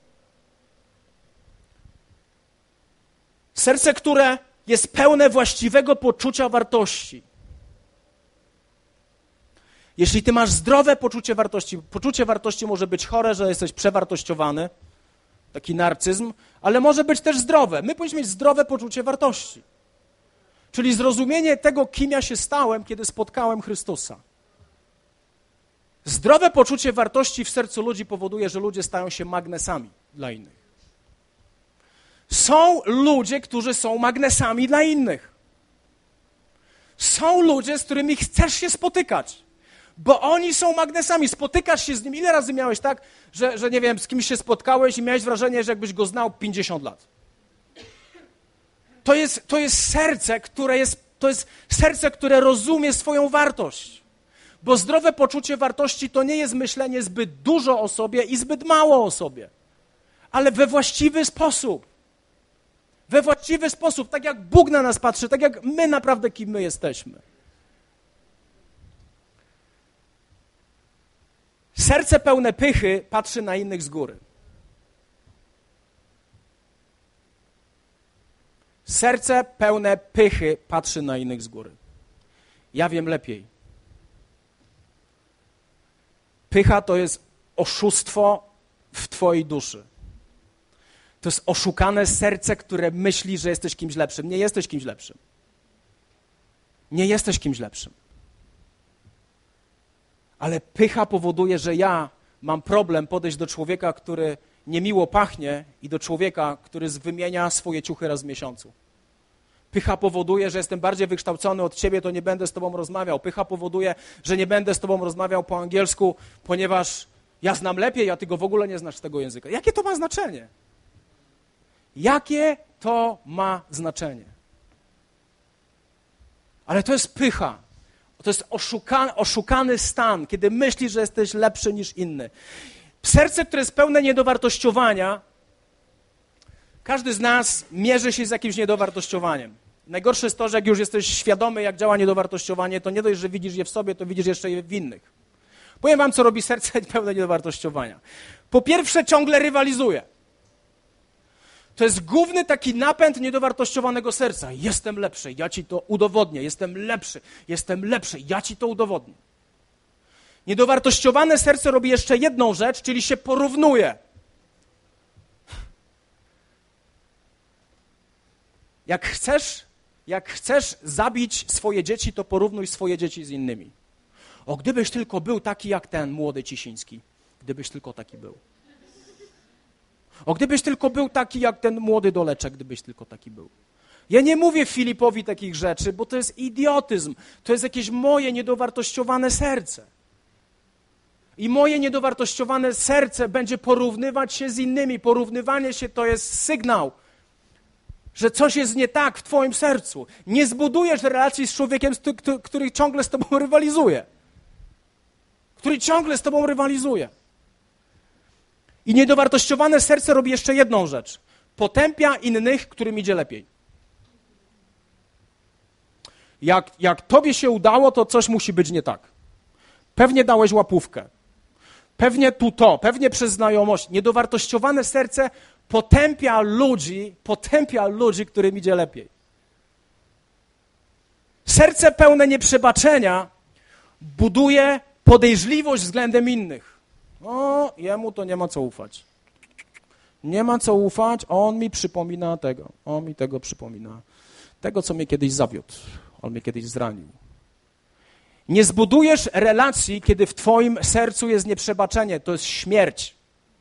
Serce, które jest pełne właściwego poczucia wartości. Jeśli ty masz zdrowe poczucie wartości może być chore, że jesteś przewartościowany, taki narcyzm, ale może być też zdrowe. My powinniśmy mieć zdrowe poczucie wartości. Czyli zrozumienie tego, kim ja się stałem, kiedy spotkałem Chrystusa. Zdrowe poczucie wartości w sercu ludzi powoduje, że ludzie stają się magnesami dla innych. Są ludzie, którzy są magnesami dla innych. Są ludzie, z którymi chcesz się spotykać. Bo oni są magnesami, spotykasz się z nimi. Ile razy miałeś tak, że nie wiem, z kimś się spotkałeś i miałeś wrażenie, że jakbyś go znał 50 lat. To jest serce, które rozumie swoją wartość. Bo zdrowe poczucie wartości to nie jest myślenie zbyt dużo o sobie i zbyt mało o sobie. Ale we właściwy sposób. We właściwy sposób, tak jak Bóg na nas patrzy, tak jak my naprawdę kim my jesteśmy. Serce pełne pychy patrzy na innych z góry. Serce pełne pychy patrzy na innych z góry. Ja wiem lepiej. Pycha to jest oszustwo w twojej duszy. To jest oszukane serce, które myśli, że jesteś kimś lepszym. Nie jesteś kimś lepszym. Nie jesteś kimś lepszym. Ale pycha powoduje, że ja mam problem podejść do człowieka, który niemiło pachnie i do człowieka, który wymienia swoje ciuchy raz w miesiącu. Pycha powoduje, że jestem bardziej wykształcony od ciebie, to nie będę z tobą rozmawiał. Pycha powoduje, że nie będę z tobą rozmawiał po angielsku, ponieważ ja znam lepiej, a ty go w ogóle nie znasz z tego języka. Jakie to ma znaczenie? Jakie to ma znaczenie? Ale to jest pycha. To jest oszukany stan, kiedy myślisz, że jesteś lepszy niż inny. Serce, które jest pełne niedowartościowania, każdy z nas mierzy się z jakimś niedowartościowaniem. Najgorsze jest to, że jak już jesteś świadomy, jak działa niedowartościowanie, to nie dość, że widzisz je w sobie, to widzisz jeszcze je w innych. Powiem wam, co robi serce pełne niedowartościowania. Po pierwsze, ciągle rywalizuje. To jest główny taki napęd niedowartościowanego serca. Jestem lepszy, ja ci to udowodnię. Jestem lepszy, ja ci to udowodnię. Niedowartościowane serce robi jeszcze jedną rzecz, czyli się porównuje. Jak chcesz zabić swoje dzieci, to porównuj swoje dzieci z innymi. O, gdybyś tylko był taki jak ten młody Cisiński. Gdybyś tylko taki był. O, gdybyś tylko był taki jak ten młody Doleczek, gdybyś tylko taki był. Ja nie mówię Filipowi takich rzeczy, bo to jest idiotyzm. To jest jakieś moje niedowartościowane serce. I moje niedowartościowane serce będzie porównywać się z innymi. Porównywanie się to jest sygnał, że coś jest nie tak w twoim sercu. Nie zbudujesz relacji z człowiekiem, który ciągle z tobą rywalizuje. I niedowartościowane serce robi jeszcze jedną rzecz. Potępia innych, którym idzie lepiej. Jak tobie się udało, to coś musi być nie tak. Pewnie dałeś łapówkę. Pewnie pewnie przez znajomość. Niedowartościowane serce potępia ludzi, którym idzie lepiej. Serce pełne nieprzebaczenia buduje podejrzliwość względem innych. O, jemu to nie ma co ufać. Nie ma co ufać, on mi przypomina tego. On mi tego przypomina. Tego, co mnie kiedyś zawiódł. On mnie kiedyś zranił. Nie zbudujesz relacji, kiedy w twoim sercu jest nieprzebaczenie. To jest śmierć.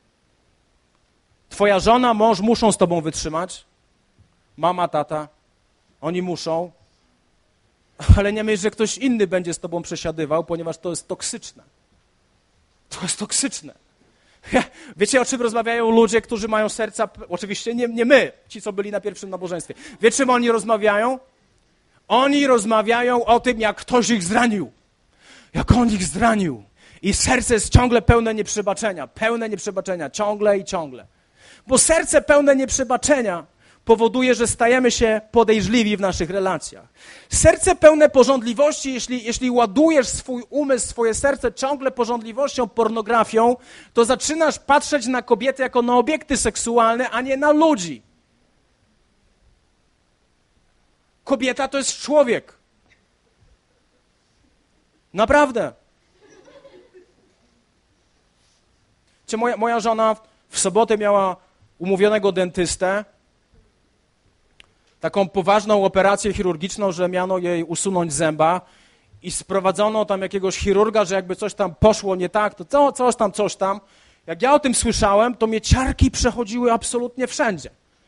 Twoja żona, mąż muszą z tobą wytrzymać. Mama, tata. Oni muszą. Ale nie myśl, że ktoś inny będzie z tobą przesiadywał, ponieważ to jest toksyczne. To jest toksyczne. Wiecie, o czym rozmawiają ludzie, którzy mają serca... Oczywiście nie my, ci, co byli na pierwszym nabożeństwie. Wiecie, czym oni rozmawiają? Oni rozmawiają o tym, jak ktoś ich zranił. Jak on ich zranił. I serce jest ciągle pełne nieprzebaczenia, ciągle i ciągle. Bo serce pełne nieprzebaczenia powoduje, że stajemy się podejrzliwi w naszych relacjach. Serce pełne pożądliwości, jeśli ładujesz swój umysł, swoje serce ciągle pożądliwością, pornografią, to zaczynasz patrzeć na kobiety jako na obiekty seksualne, a nie na ludzi. Kobieta to jest człowiek. Naprawdę. Moja żona w sobotę miała umówionego dentystę, taką poważną operację chirurgiczną, że miano jej usunąć zęba i sprowadzono tam jakiegoś chirurga, że jakby coś tam poszło nie tak, to coś tam. Jak ja o tym słyszałem, to mnie ciarki przechodziły absolutnie wszędzie.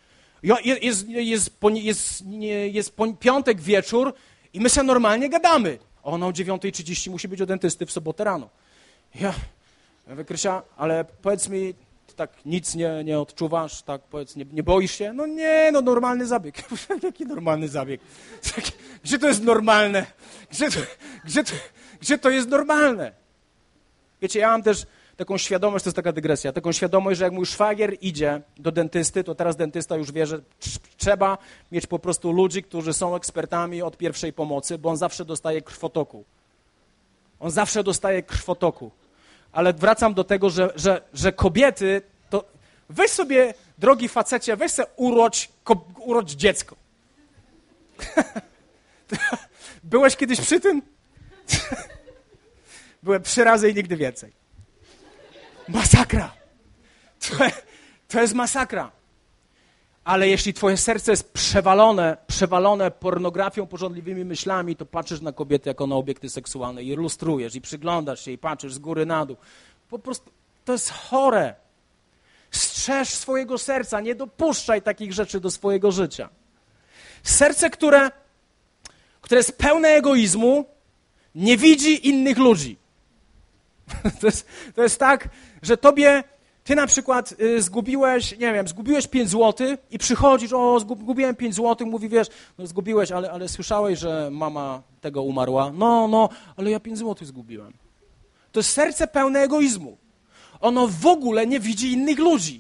Jest piątek wieczór i my sobie normalnie gadamy. Ona o 9:30 musi być u dentysty w sobotę rano. Ja mówię, Krysia, ale powiedz mi, ty tak nic nie odczuwasz, tak powiedz, nie boisz się? No nie, no normalny zabieg. Jaki normalny zabieg? Gdzie to jest normalne? Gdzie to jest normalne? Wiecie, ja mam też taką świadomość, to jest taka dygresja, taką świadomość, że jak mój szwagier idzie do dentysty, to teraz dentysta już wie, że trzeba mieć po prostu ludzi, którzy są ekspertami od pierwszej pomocy, bo on zawsze dostaje krwotoku. Ale wracam do tego, że kobiety, to weź sobie, drogi facecie, weź sobie urodź dziecko. Byłeś kiedyś przy tym? Byłem 3 razy i nigdy więcej. Masakra. To jest masakra. Ale jeśli twoje serce jest przewalone pornografią, pożądliwymi myślami, to patrzysz na kobietę jako na obiekty seksualne i lustrujesz, i przyglądasz się, i patrzysz z góry na dół. Po prostu to jest chore. Strzeż swojego serca, nie dopuszczaj takich rzeczy do swojego życia. Serce, które jest pełne egoizmu, nie widzi innych ludzi. To jest tak, że ty na przykład zgubiłeś 5 złotych i przychodzisz, zgubiłem 5 złotych, mówi, wiesz, no zgubiłeś, ale słyszałeś, że mama tego umarła? No, ale ja 5 złotych zgubiłem. To jest serce pełne egoizmu. Ono w ogóle nie widzi innych ludzi.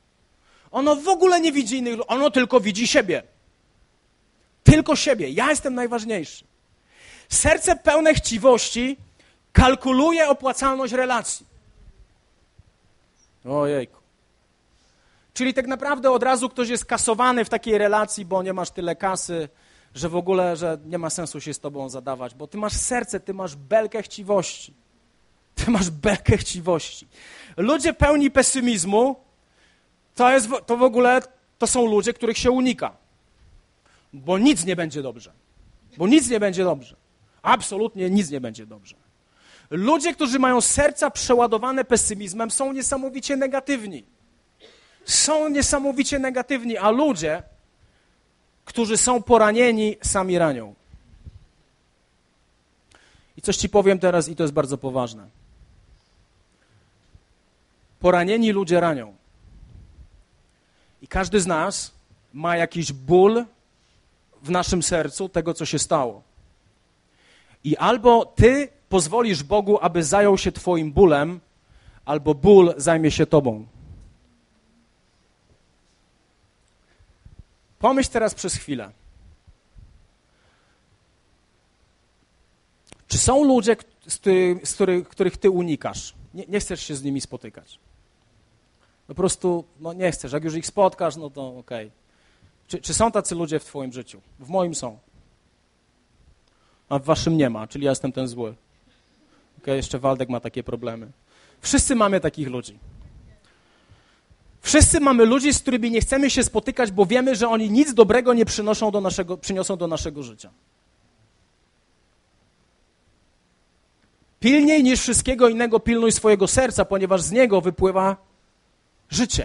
Ono tylko widzi siebie. Tylko siebie. Ja jestem najważniejszy. Serce pełne chciwości kalkuluje opłacalność relacji. Ojejku. Czyli tak naprawdę od razu ktoś jest kasowany w takiej relacji, bo nie masz tyle kasy, że w ogóle, że nie ma sensu się z tobą zadawać, bo ty masz serce, ty masz belkę chciwości. Ludzie pełni pesymizmu to są ludzie, których się unika. Bo nic nie będzie dobrze. Absolutnie nic nie będzie dobrze. Ludzie, którzy mają serca przeładowane pesymizmem, są niesamowicie negatywni. A ludzie, którzy są poranieni, sami ranią. I coś ci powiem teraz i to jest bardzo poważne. Poranieni ludzie ranią. I każdy z nas ma jakiś ból w naszym sercu tego, co się stało. I albo ty pozwolisz Bogu, aby zajął się twoim bólem, albo ból zajmie się tobą. Pomyśl teraz przez chwilę. Czy są ludzie, których ty unikasz? Nie chcesz się z nimi spotykać. Po prostu nie chcesz. Jak już ich spotkasz, no to okej. Czy są tacy ludzie w twoim życiu? W moim są. A w waszym nie ma, czyli ja jestem ten zły. Jeszcze Waldek ma takie problemy. Wszyscy mamy takich ludzi. Wszyscy mamy ludzi, z którymi nie chcemy się spotykać, bo wiemy, że oni nic dobrego nie przyniosą do naszego życia. Pilniej niż wszystkiego innego pilnuj swojego serca, ponieważ z niego wypływa życie.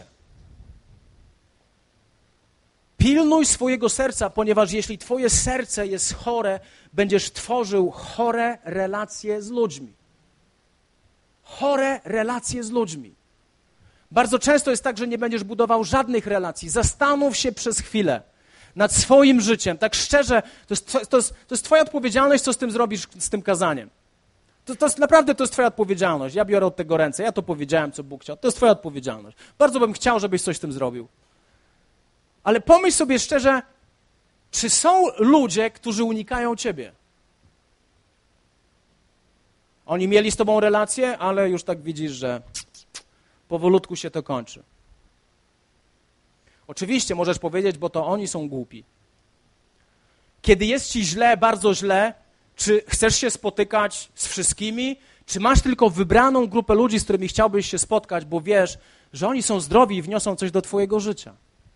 Pilnuj swojego serca, ponieważ jeśli twoje serce jest chore, będziesz tworzył chore relacje z ludźmi. Bardzo często jest tak, że nie będziesz budował żadnych relacji. Zastanów się przez chwilę nad swoim życiem. Tak szczerze, to jest twoja odpowiedzialność, co z tym zrobisz, z tym kazaniem. Naprawdę to jest twoja odpowiedzialność. Ja biorę od tego ręce. Ja to powiedziałem, co Bóg chciał. To jest twoja odpowiedzialność. Bardzo bym chciał, żebyś coś z tym zrobił. Ale pomyśl sobie szczerze, czy są ludzie, którzy unikają ciebie? Oni mieli z tobą relację, ale już tak widzisz, że powolutku się to kończy. Oczywiście możesz powiedzieć, bo to oni są głupi. Kiedy jest ci źle, bardzo źle, czy chcesz się spotykać z wszystkimi, czy masz tylko wybraną grupę ludzi, z którymi chciałbyś się spotkać, bo wiesz, że oni są zdrowi i wniosą coś do twojego życia.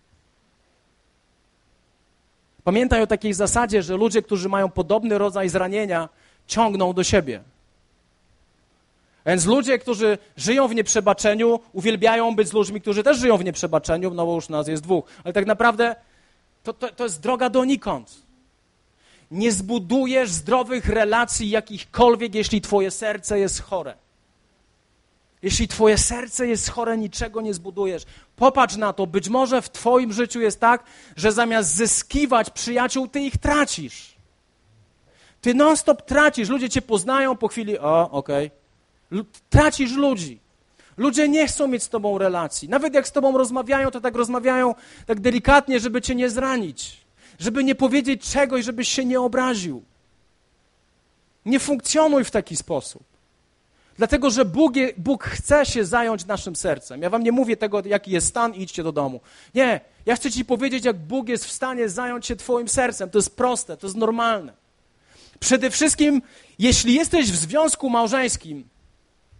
Pamiętaj o takiej zasadzie, że ludzie, którzy mają podobny rodzaj zranienia, ciągną do siebie. Więc ludzie, którzy żyją w nieprzebaczeniu, uwielbiają być z ludźmi, którzy też żyją w nieprzebaczeniu, no bo już nas jest 2. Ale tak naprawdę to jest droga donikąd. Nie zbudujesz zdrowych relacji jakichkolwiek, jeśli twoje serce jest chore. Jeśli twoje serce jest chore, niczego nie zbudujesz. Popatrz na to, być może w twoim życiu jest tak, że zamiast zyskiwać przyjaciół, ty ich tracisz. Ty non-stop tracisz, ludzie cię poznają po chwili, okej. Tracisz ludzi. Ludzie nie chcą mieć z tobą relacji. Nawet jak z tobą rozmawiają, to tak rozmawiają tak delikatnie, żeby cię nie zranić. Żeby nie powiedzieć czegoś, żebyś się nie obraził. Nie funkcjonuj w taki sposób. Dlatego, że Bóg chce się zająć naszym sercem. Ja wam nie mówię tego, jaki jest stan i idźcie do domu. Nie, ja chcę ci powiedzieć, jak Bóg jest w stanie zająć się twoim sercem. To jest proste, to jest normalne. Przede wszystkim, jeśli jesteś w związku małżeńskim,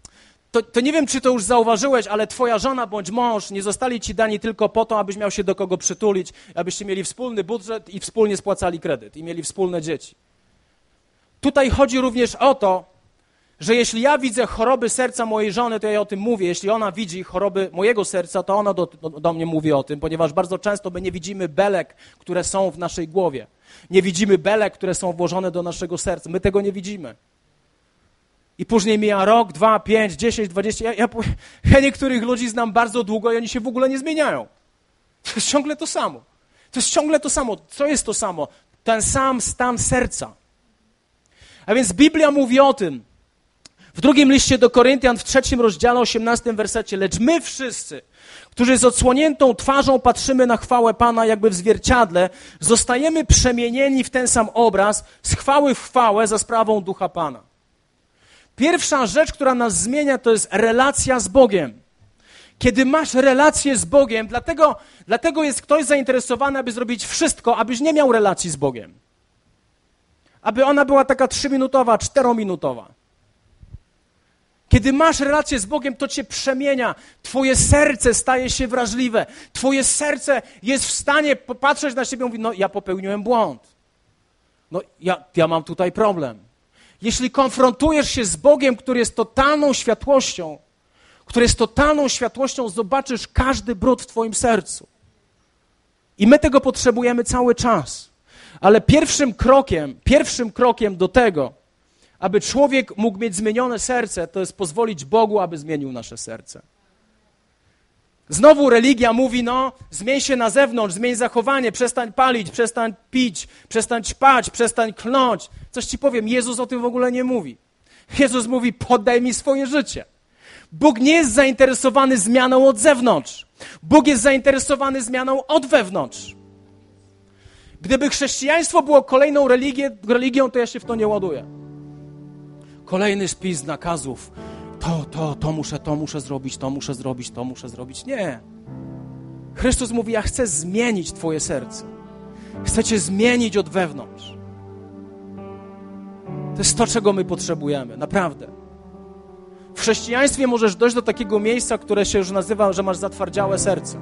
to nie wiem, czy to już zauważyłeś, ale twoja żona bądź mąż nie zostali ci dani tylko po to, abyś miał się do kogo przytulić, abyście mieli wspólny budżet i wspólnie spłacali kredyt i mieli wspólne dzieci. Tutaj chodzi również o to, że jeśli ja widzę choroby serca mojej żony, to ja o tym mówię. Jeśli ona widzi choroby mojego serca, to ona do mnie mówi o tym, ponieważ bardzo często my nie widzimy belek, które są w naszej głowie. Nie widzimy belek, które są włożone do naszego serca. My tego nie widzimy. I później mija rok, 2, 5, 10, 20. Ja niektórych ludzi znam bardzo długo i oni się w ogóle nie zmieniają. To jest ciągle to samo. To jest ciągle to samo. Co jest to samo? Ten sam stan serca. A więc Biblia mówi o tym, w drugim liście do Koryntian, w 3 rozdziale, 18 wersecie, lecz my wszyscy, którzy z odsłoniętą twarzą patrzymy na chwałę Pana jakby w zwierciadle, zostajemy przemienieni w ten sam obraz, z chwały w chwałę za sprawą Ducha Pana. Pierwsza rzecz, która nas zmienia, to jest relacja z Bogiem. Kiedy masz relację z Bogiem, dlatego jest ktoś zainteresowany, aby zrobić wszystko, abyś nie miał relacji z Bogiem. Aby ona była taka 3-minutowa, 4-minutowa. Kiedy masz relację z Bogiem, to cię przemienia. Twoje serce staje się wrażliwe. Twoje serce jest w stanie popatrzeć na siebie i mówić, no ja popełniłem błąd. No ja mam tutaj problem. Jeśli konfrontujesz się z Bogiem, który jest totalną światłością, zobaczysz każdy brud w twoim sercu. I my tego potrzebujemy cały czas. Ale pierwszym krokiem do tego, aby człowiek mógł mieć zmienione serce, to jest pozwolić Bogu, aby zmienił nasze serce. Znowu religia mówi, zmień się na zewnątrz, zmień zachowanie, przestań palić, przestań pić, przestań ćpać, przestań klnąć. Coś ci powiem, Jezus o tym w ogóle nie mówi. Jezus mówi, poddaj mi swoje życie. Bóg nie jest zainteresowany zmianą od zewnątrz. Bóg jest zainteresowany zmianą od wewnątrz. Gdyby chrześcijaństwo było kolejną religią, to ja się w to nie ładuję. Kolejny spis nakazów. To muszę zrobić. Nie. Chrystus mówi, ja chcę zmienić twoje serce. Chcę cię zmienić od wewnątrz. To jest to, czego my potrzebujemy. Naprawdę. W chrześcijaństwie możesz dojść do takiego miejsca, które się już nazywa, że masz zatwardziałe serce.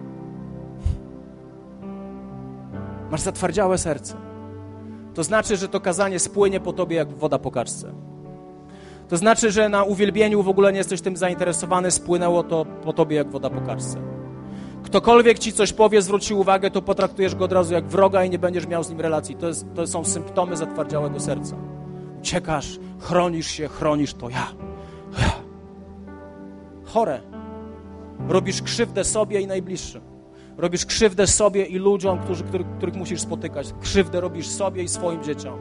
Masz zatwardziałe serce. To znaczy, że to kazanie spłynie po tobie jak woda po kaczce. To znaczy, że na uwielbieniu w ogóle nie jesteś tym zainteresowany, spłynęło to po tobie jak woda po kaczce. Ktokolwiek ci coś powie, zwróci uwagę, to potraktujesz go od razu jak wroga i nie będziesz miał z nim relacji. To są symptomy zatwardziałego serca. Uciekasz, chronisz to ja. Chore. Robisz krzywdę sobie i najbliższym. Robisz krzywdę sobie i ludziom, których musisz spotykać. Krzywdę robisz sobie i swoim dzieciom.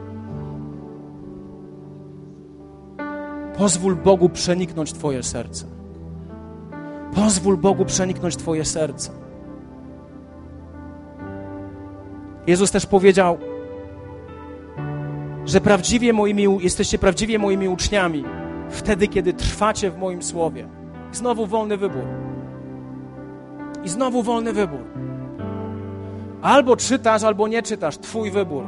Pozwól Bogu przeniknąć twoje serce. Pozwól Bogu przeniknąć twoje serce. Jezus też powiedział, że jesteście prawdziwie moimi uczniami wtedy, kiedy trwacie w moim słowie. I znowu wolny wybór. Albo czytasz, albo nie czytasz. Twój wybór.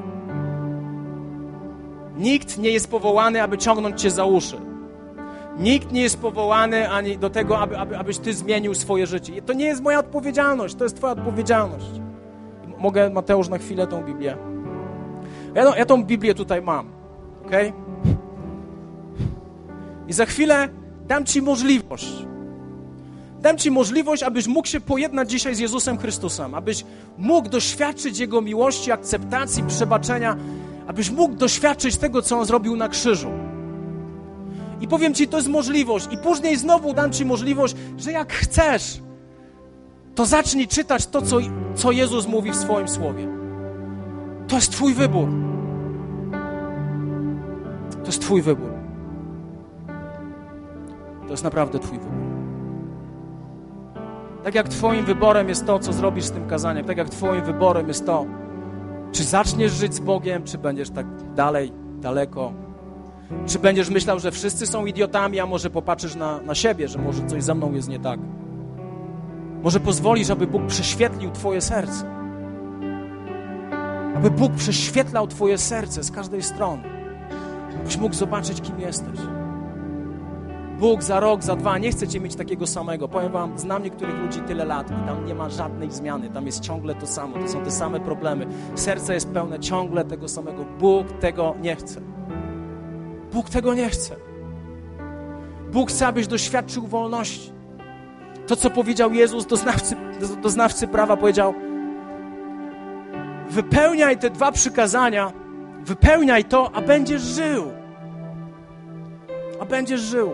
Nikt nie jest powołany, aby ciągnąć cię za uszy. Nikt nie jest powołany ani do tego, abyś ty zmienił swoje życie. To nie jest moja odpowiedzialność, to jest twoja odpowiedzialność. Mogę, Mateusz, na chwilę tą Biblię? Ja tą Biblię tutaj mam, okej? I za chwilę dam ci możliwość, abyś mógł się pojednać dzisiaj z Jezusem Chrystusem, abyś mógł doświadczyć Jego miłości, akceptacji, przebaczenia, abyś mógł doświadczyć tego, co On zrobił na krzyżu. I powiem ci, to jest możliwość. I później znowu dam ci możliwość, że jak chcesz, to zacznij czytać to, co Jezus mówi w swoim słowie. To jest twój wybór. To jest twój wybór. To jest naprawdę twój wybór. Tak jak twoim wyborem jest to, co zrobisz z tym kazaniem, tak jak twoim wyborem jest to, czy zaczniesz żyć z Bogiem, czy będziesz tak daleko, czy będziesz myślał, że wszyscy są idiotami, a może popatrzysz na siebie, że może coś ze mną jest nie tak. Może pozwolisz, aby Bóg prześwietlił twoje serce. Aby Bóg prześwietlał twoje serce z każdej strony. Byś mógł zobaczyć, kim jesteś. Bóg za rok, za 2 nie chce cię mieć takiego samego. Powiem wam, znam niektórych ludzi tyle lat i tam nie ma żadnej zmiany. Tam jest ciągle to samo. To są te same problemy. Serce jest pełne ciągle tego samego. Bóg tego nie chce. Bóg tego nie chce. Bóg chce, abyś doświadczył wolności. To, co powiedział Jezus, doznawcy prawa, powiedział: wypełniaj te 2 przykazania, wypełniaj to, a będziesz żył. A będziesz żył.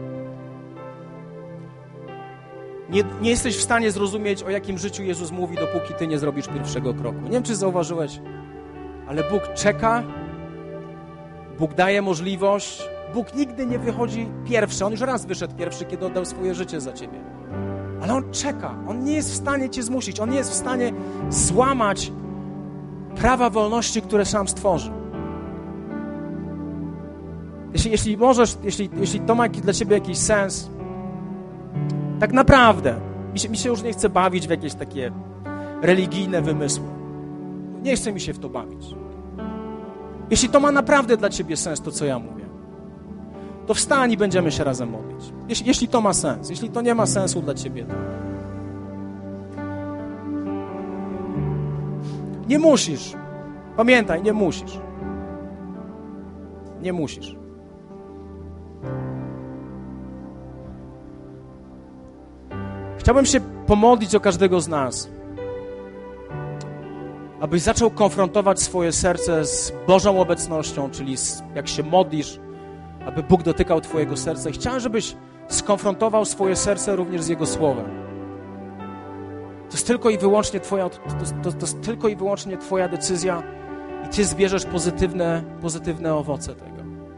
Nie jesteś w stanie zrozumieć, o jakim życiu Jezus mówi, dopóki ty nie zrobisz pierwszego kroku. Nie wiem, czy zauważyłeś, ale Bóg czeka, Bóg daje możliwość. Bóg nigdy nie wychodzi pierwszy. On już raz wyszedł pierwszy, kiedy oddał swoje życie za ciebie. Ale On czeka. On nie jest w stanie cię zmusić. On nie jest w stanie złamać prawa wolności, które sam stworzył. Jeśli możesz, jeśli to ma dla ciebie jakiś sens, tak naprawdę, mi się już nie chce bawić w jakieś takie religijne wymysły. Nie chce mi się w to bawić. Jeśli to ma naprawdę dla ciebie sens, to co ja mówię, to wstań i będziemy się razem modlić. Jeśli to ma sens. Jeśli to nie ma sensu dla ciebie, to nie musisz. Pamiętaj, nie musisz. Nie musisz. Chciałbym się pomodlić o każdego z nas, abyś zaczął konfrontować swoje serce z Bożą obecnością, czyli jak się modlisz, aby Bóg dotykał twojego serca. I chciałem, żebyś skonfrontował swoje serce również z Jego Słowem. To jest tylko i wyłącznie to jest tylko i wyłącznie twoja decyzja i ty zbierzesz pozytywne owoce tego.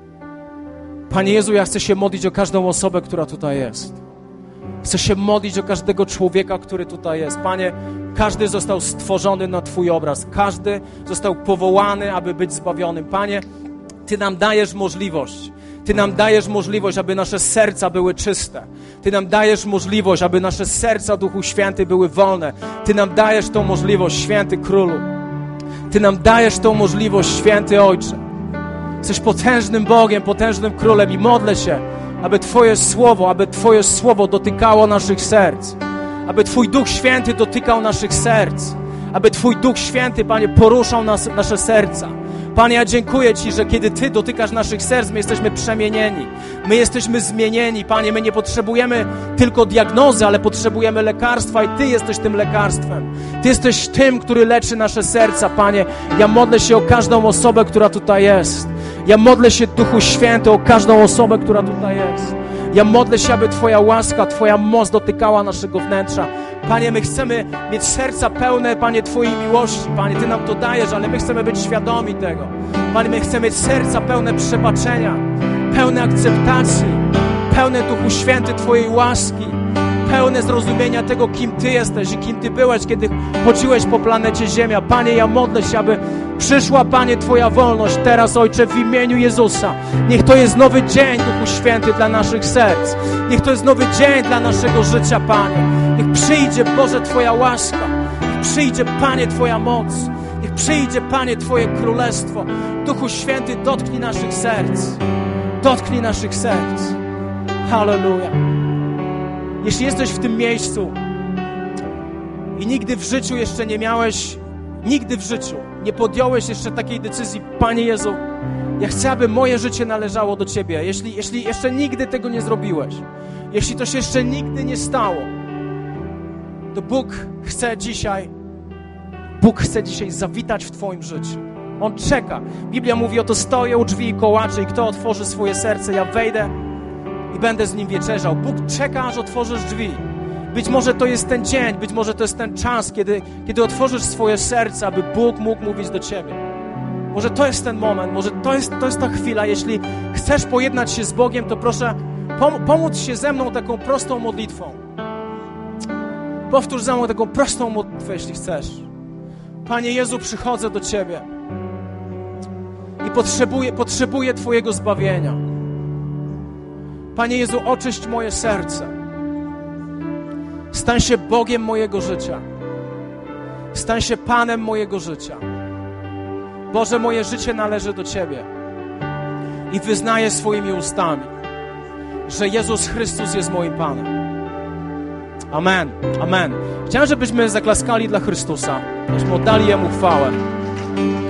Panie Jezu, ja chcę się modlić o każdą osobę, która tutaj jest. Chcę się modlić o każdego człowieka, który tutaj jest. Panie, każdy został stworzony na Twój obraz. Każdy został powołany, aby być zbawionym. Panie, Ty nam dajesz możliwość. Ty nam dajesz możliwość, aby nasze serca były czyste. Ty nam dajesz możliwość, aby nasze serca, Duchu Święty, były wolne. Ty nam dajesz tą możliwość, Święty Królu. Ty nam dajesz tą możliwość, Święty Ojcze. Jesteś potężnym Bogiem, potężnym Królem i modlę się, aby Twoje Słowo dotykało naszych serc. Aby Twój Duch Święty dotykał naszych serc. Aby Twój Duch Święty, Panie, poruszał nasze serca. Panie, ja dziękuję Ci, że kiedy Ty dotykasz naszych serc, my jesteśmy przemienieni. My jesteśmy zmienieni, Panie. My nie potrzebujemy tylko diagnozy, ale potrzebujemy lekarstwa i Ty jesteś tym lekarstwem. Ty jesteś tym, który leczy nasze serca, Panie. Ja modlę się o każdą osobę, która tutaj jest. Ja modlę się, Duchu Święty, o każdą osobę, która tutaj jest. Ja modlę się, aby Twoja łaska, Twoja moc dotykała naszego wnętrza. Panie, my chcemy mieć serca pełne, Panie, Twojej miłości. Panie, Ty nam to dajesz, ale my chcemy być świadomi tego. Panie, my chcemy mieć serca pełne przebaczenia, pełne akceptacji, pełne, Duchu Święty, Twojej łaski, pełne zrozumienia tego, kim Ty jesteś i kim Ty byłeś, kiedy chodziłeś po planecie Ziemia. Panie, ja modlę się, aby przyszła, Panie, Twoja wolność teraz, Ojcze, w imieniu Jezusa. Niech to jest nowy dzień, Duchu Święty, dla naszych serc. Niech to jest nowy dzień dla naszego życia, Panie. Niech przyjdzie, Boże, Twoja łaska. Niech przyjdzie, Panie, Twoja moc. Niech przyjdzie, Panie, Twoje królestwo. Duchu Święty, dotknij naszych serc. Dotknij naszych serc. Halleluja. Jeśli jesteś w tym miejscu i nigdy w życiu jeszcze nie miałeś, nigdy w życiu nie podjąłeś jeszcze takiej decyzji: Panie Jezu, ja chcę, aby moje życie należało do Ciebie. Jeśli jeszcze nigdy tego nie zrobiłeś, jeśli to się jeszcze nigdy nie stało, to Bóg chce dzisiaj zawitać w Twoim życiu. On czeka. Biblia mówi: oto stoję u drzwi i kołaczę i kto otworzy swoje serce, ja wejdę i będę z nim wieczerzał. Bóg czeka, aż otworzysz drzwi. Być może to jest ten dzień, być może to jest ten czas, kiedy otworzysz swoje serce, aby Bóg mógł mówić do Ciebie. Może to jest ten moment, może to jest ta chwila. Jeśli chcesz pojednać się z Bogiem, to proszę pomóc się ze mną taką prostą modlitwą. Powtórz za mną taką prostą modlitwę, jeśli chcesz. Panie Jezu, przychodzę do Ciebie i potrzebuję Twojego zbawienia. Panie Jezu, oczyść moje serce. Stań się Bogiem mojego życia. Stań się Panem mojego życia. Boże, moje życie należy do Ciebie. I wyznaję swoimi ustami, że Jezus Chrystus jest moim Panem. Amen, amen. Chciałem, żebyśmy zaklaskali dla Chrystusa, żebyśmy oddali Jemu chwałę.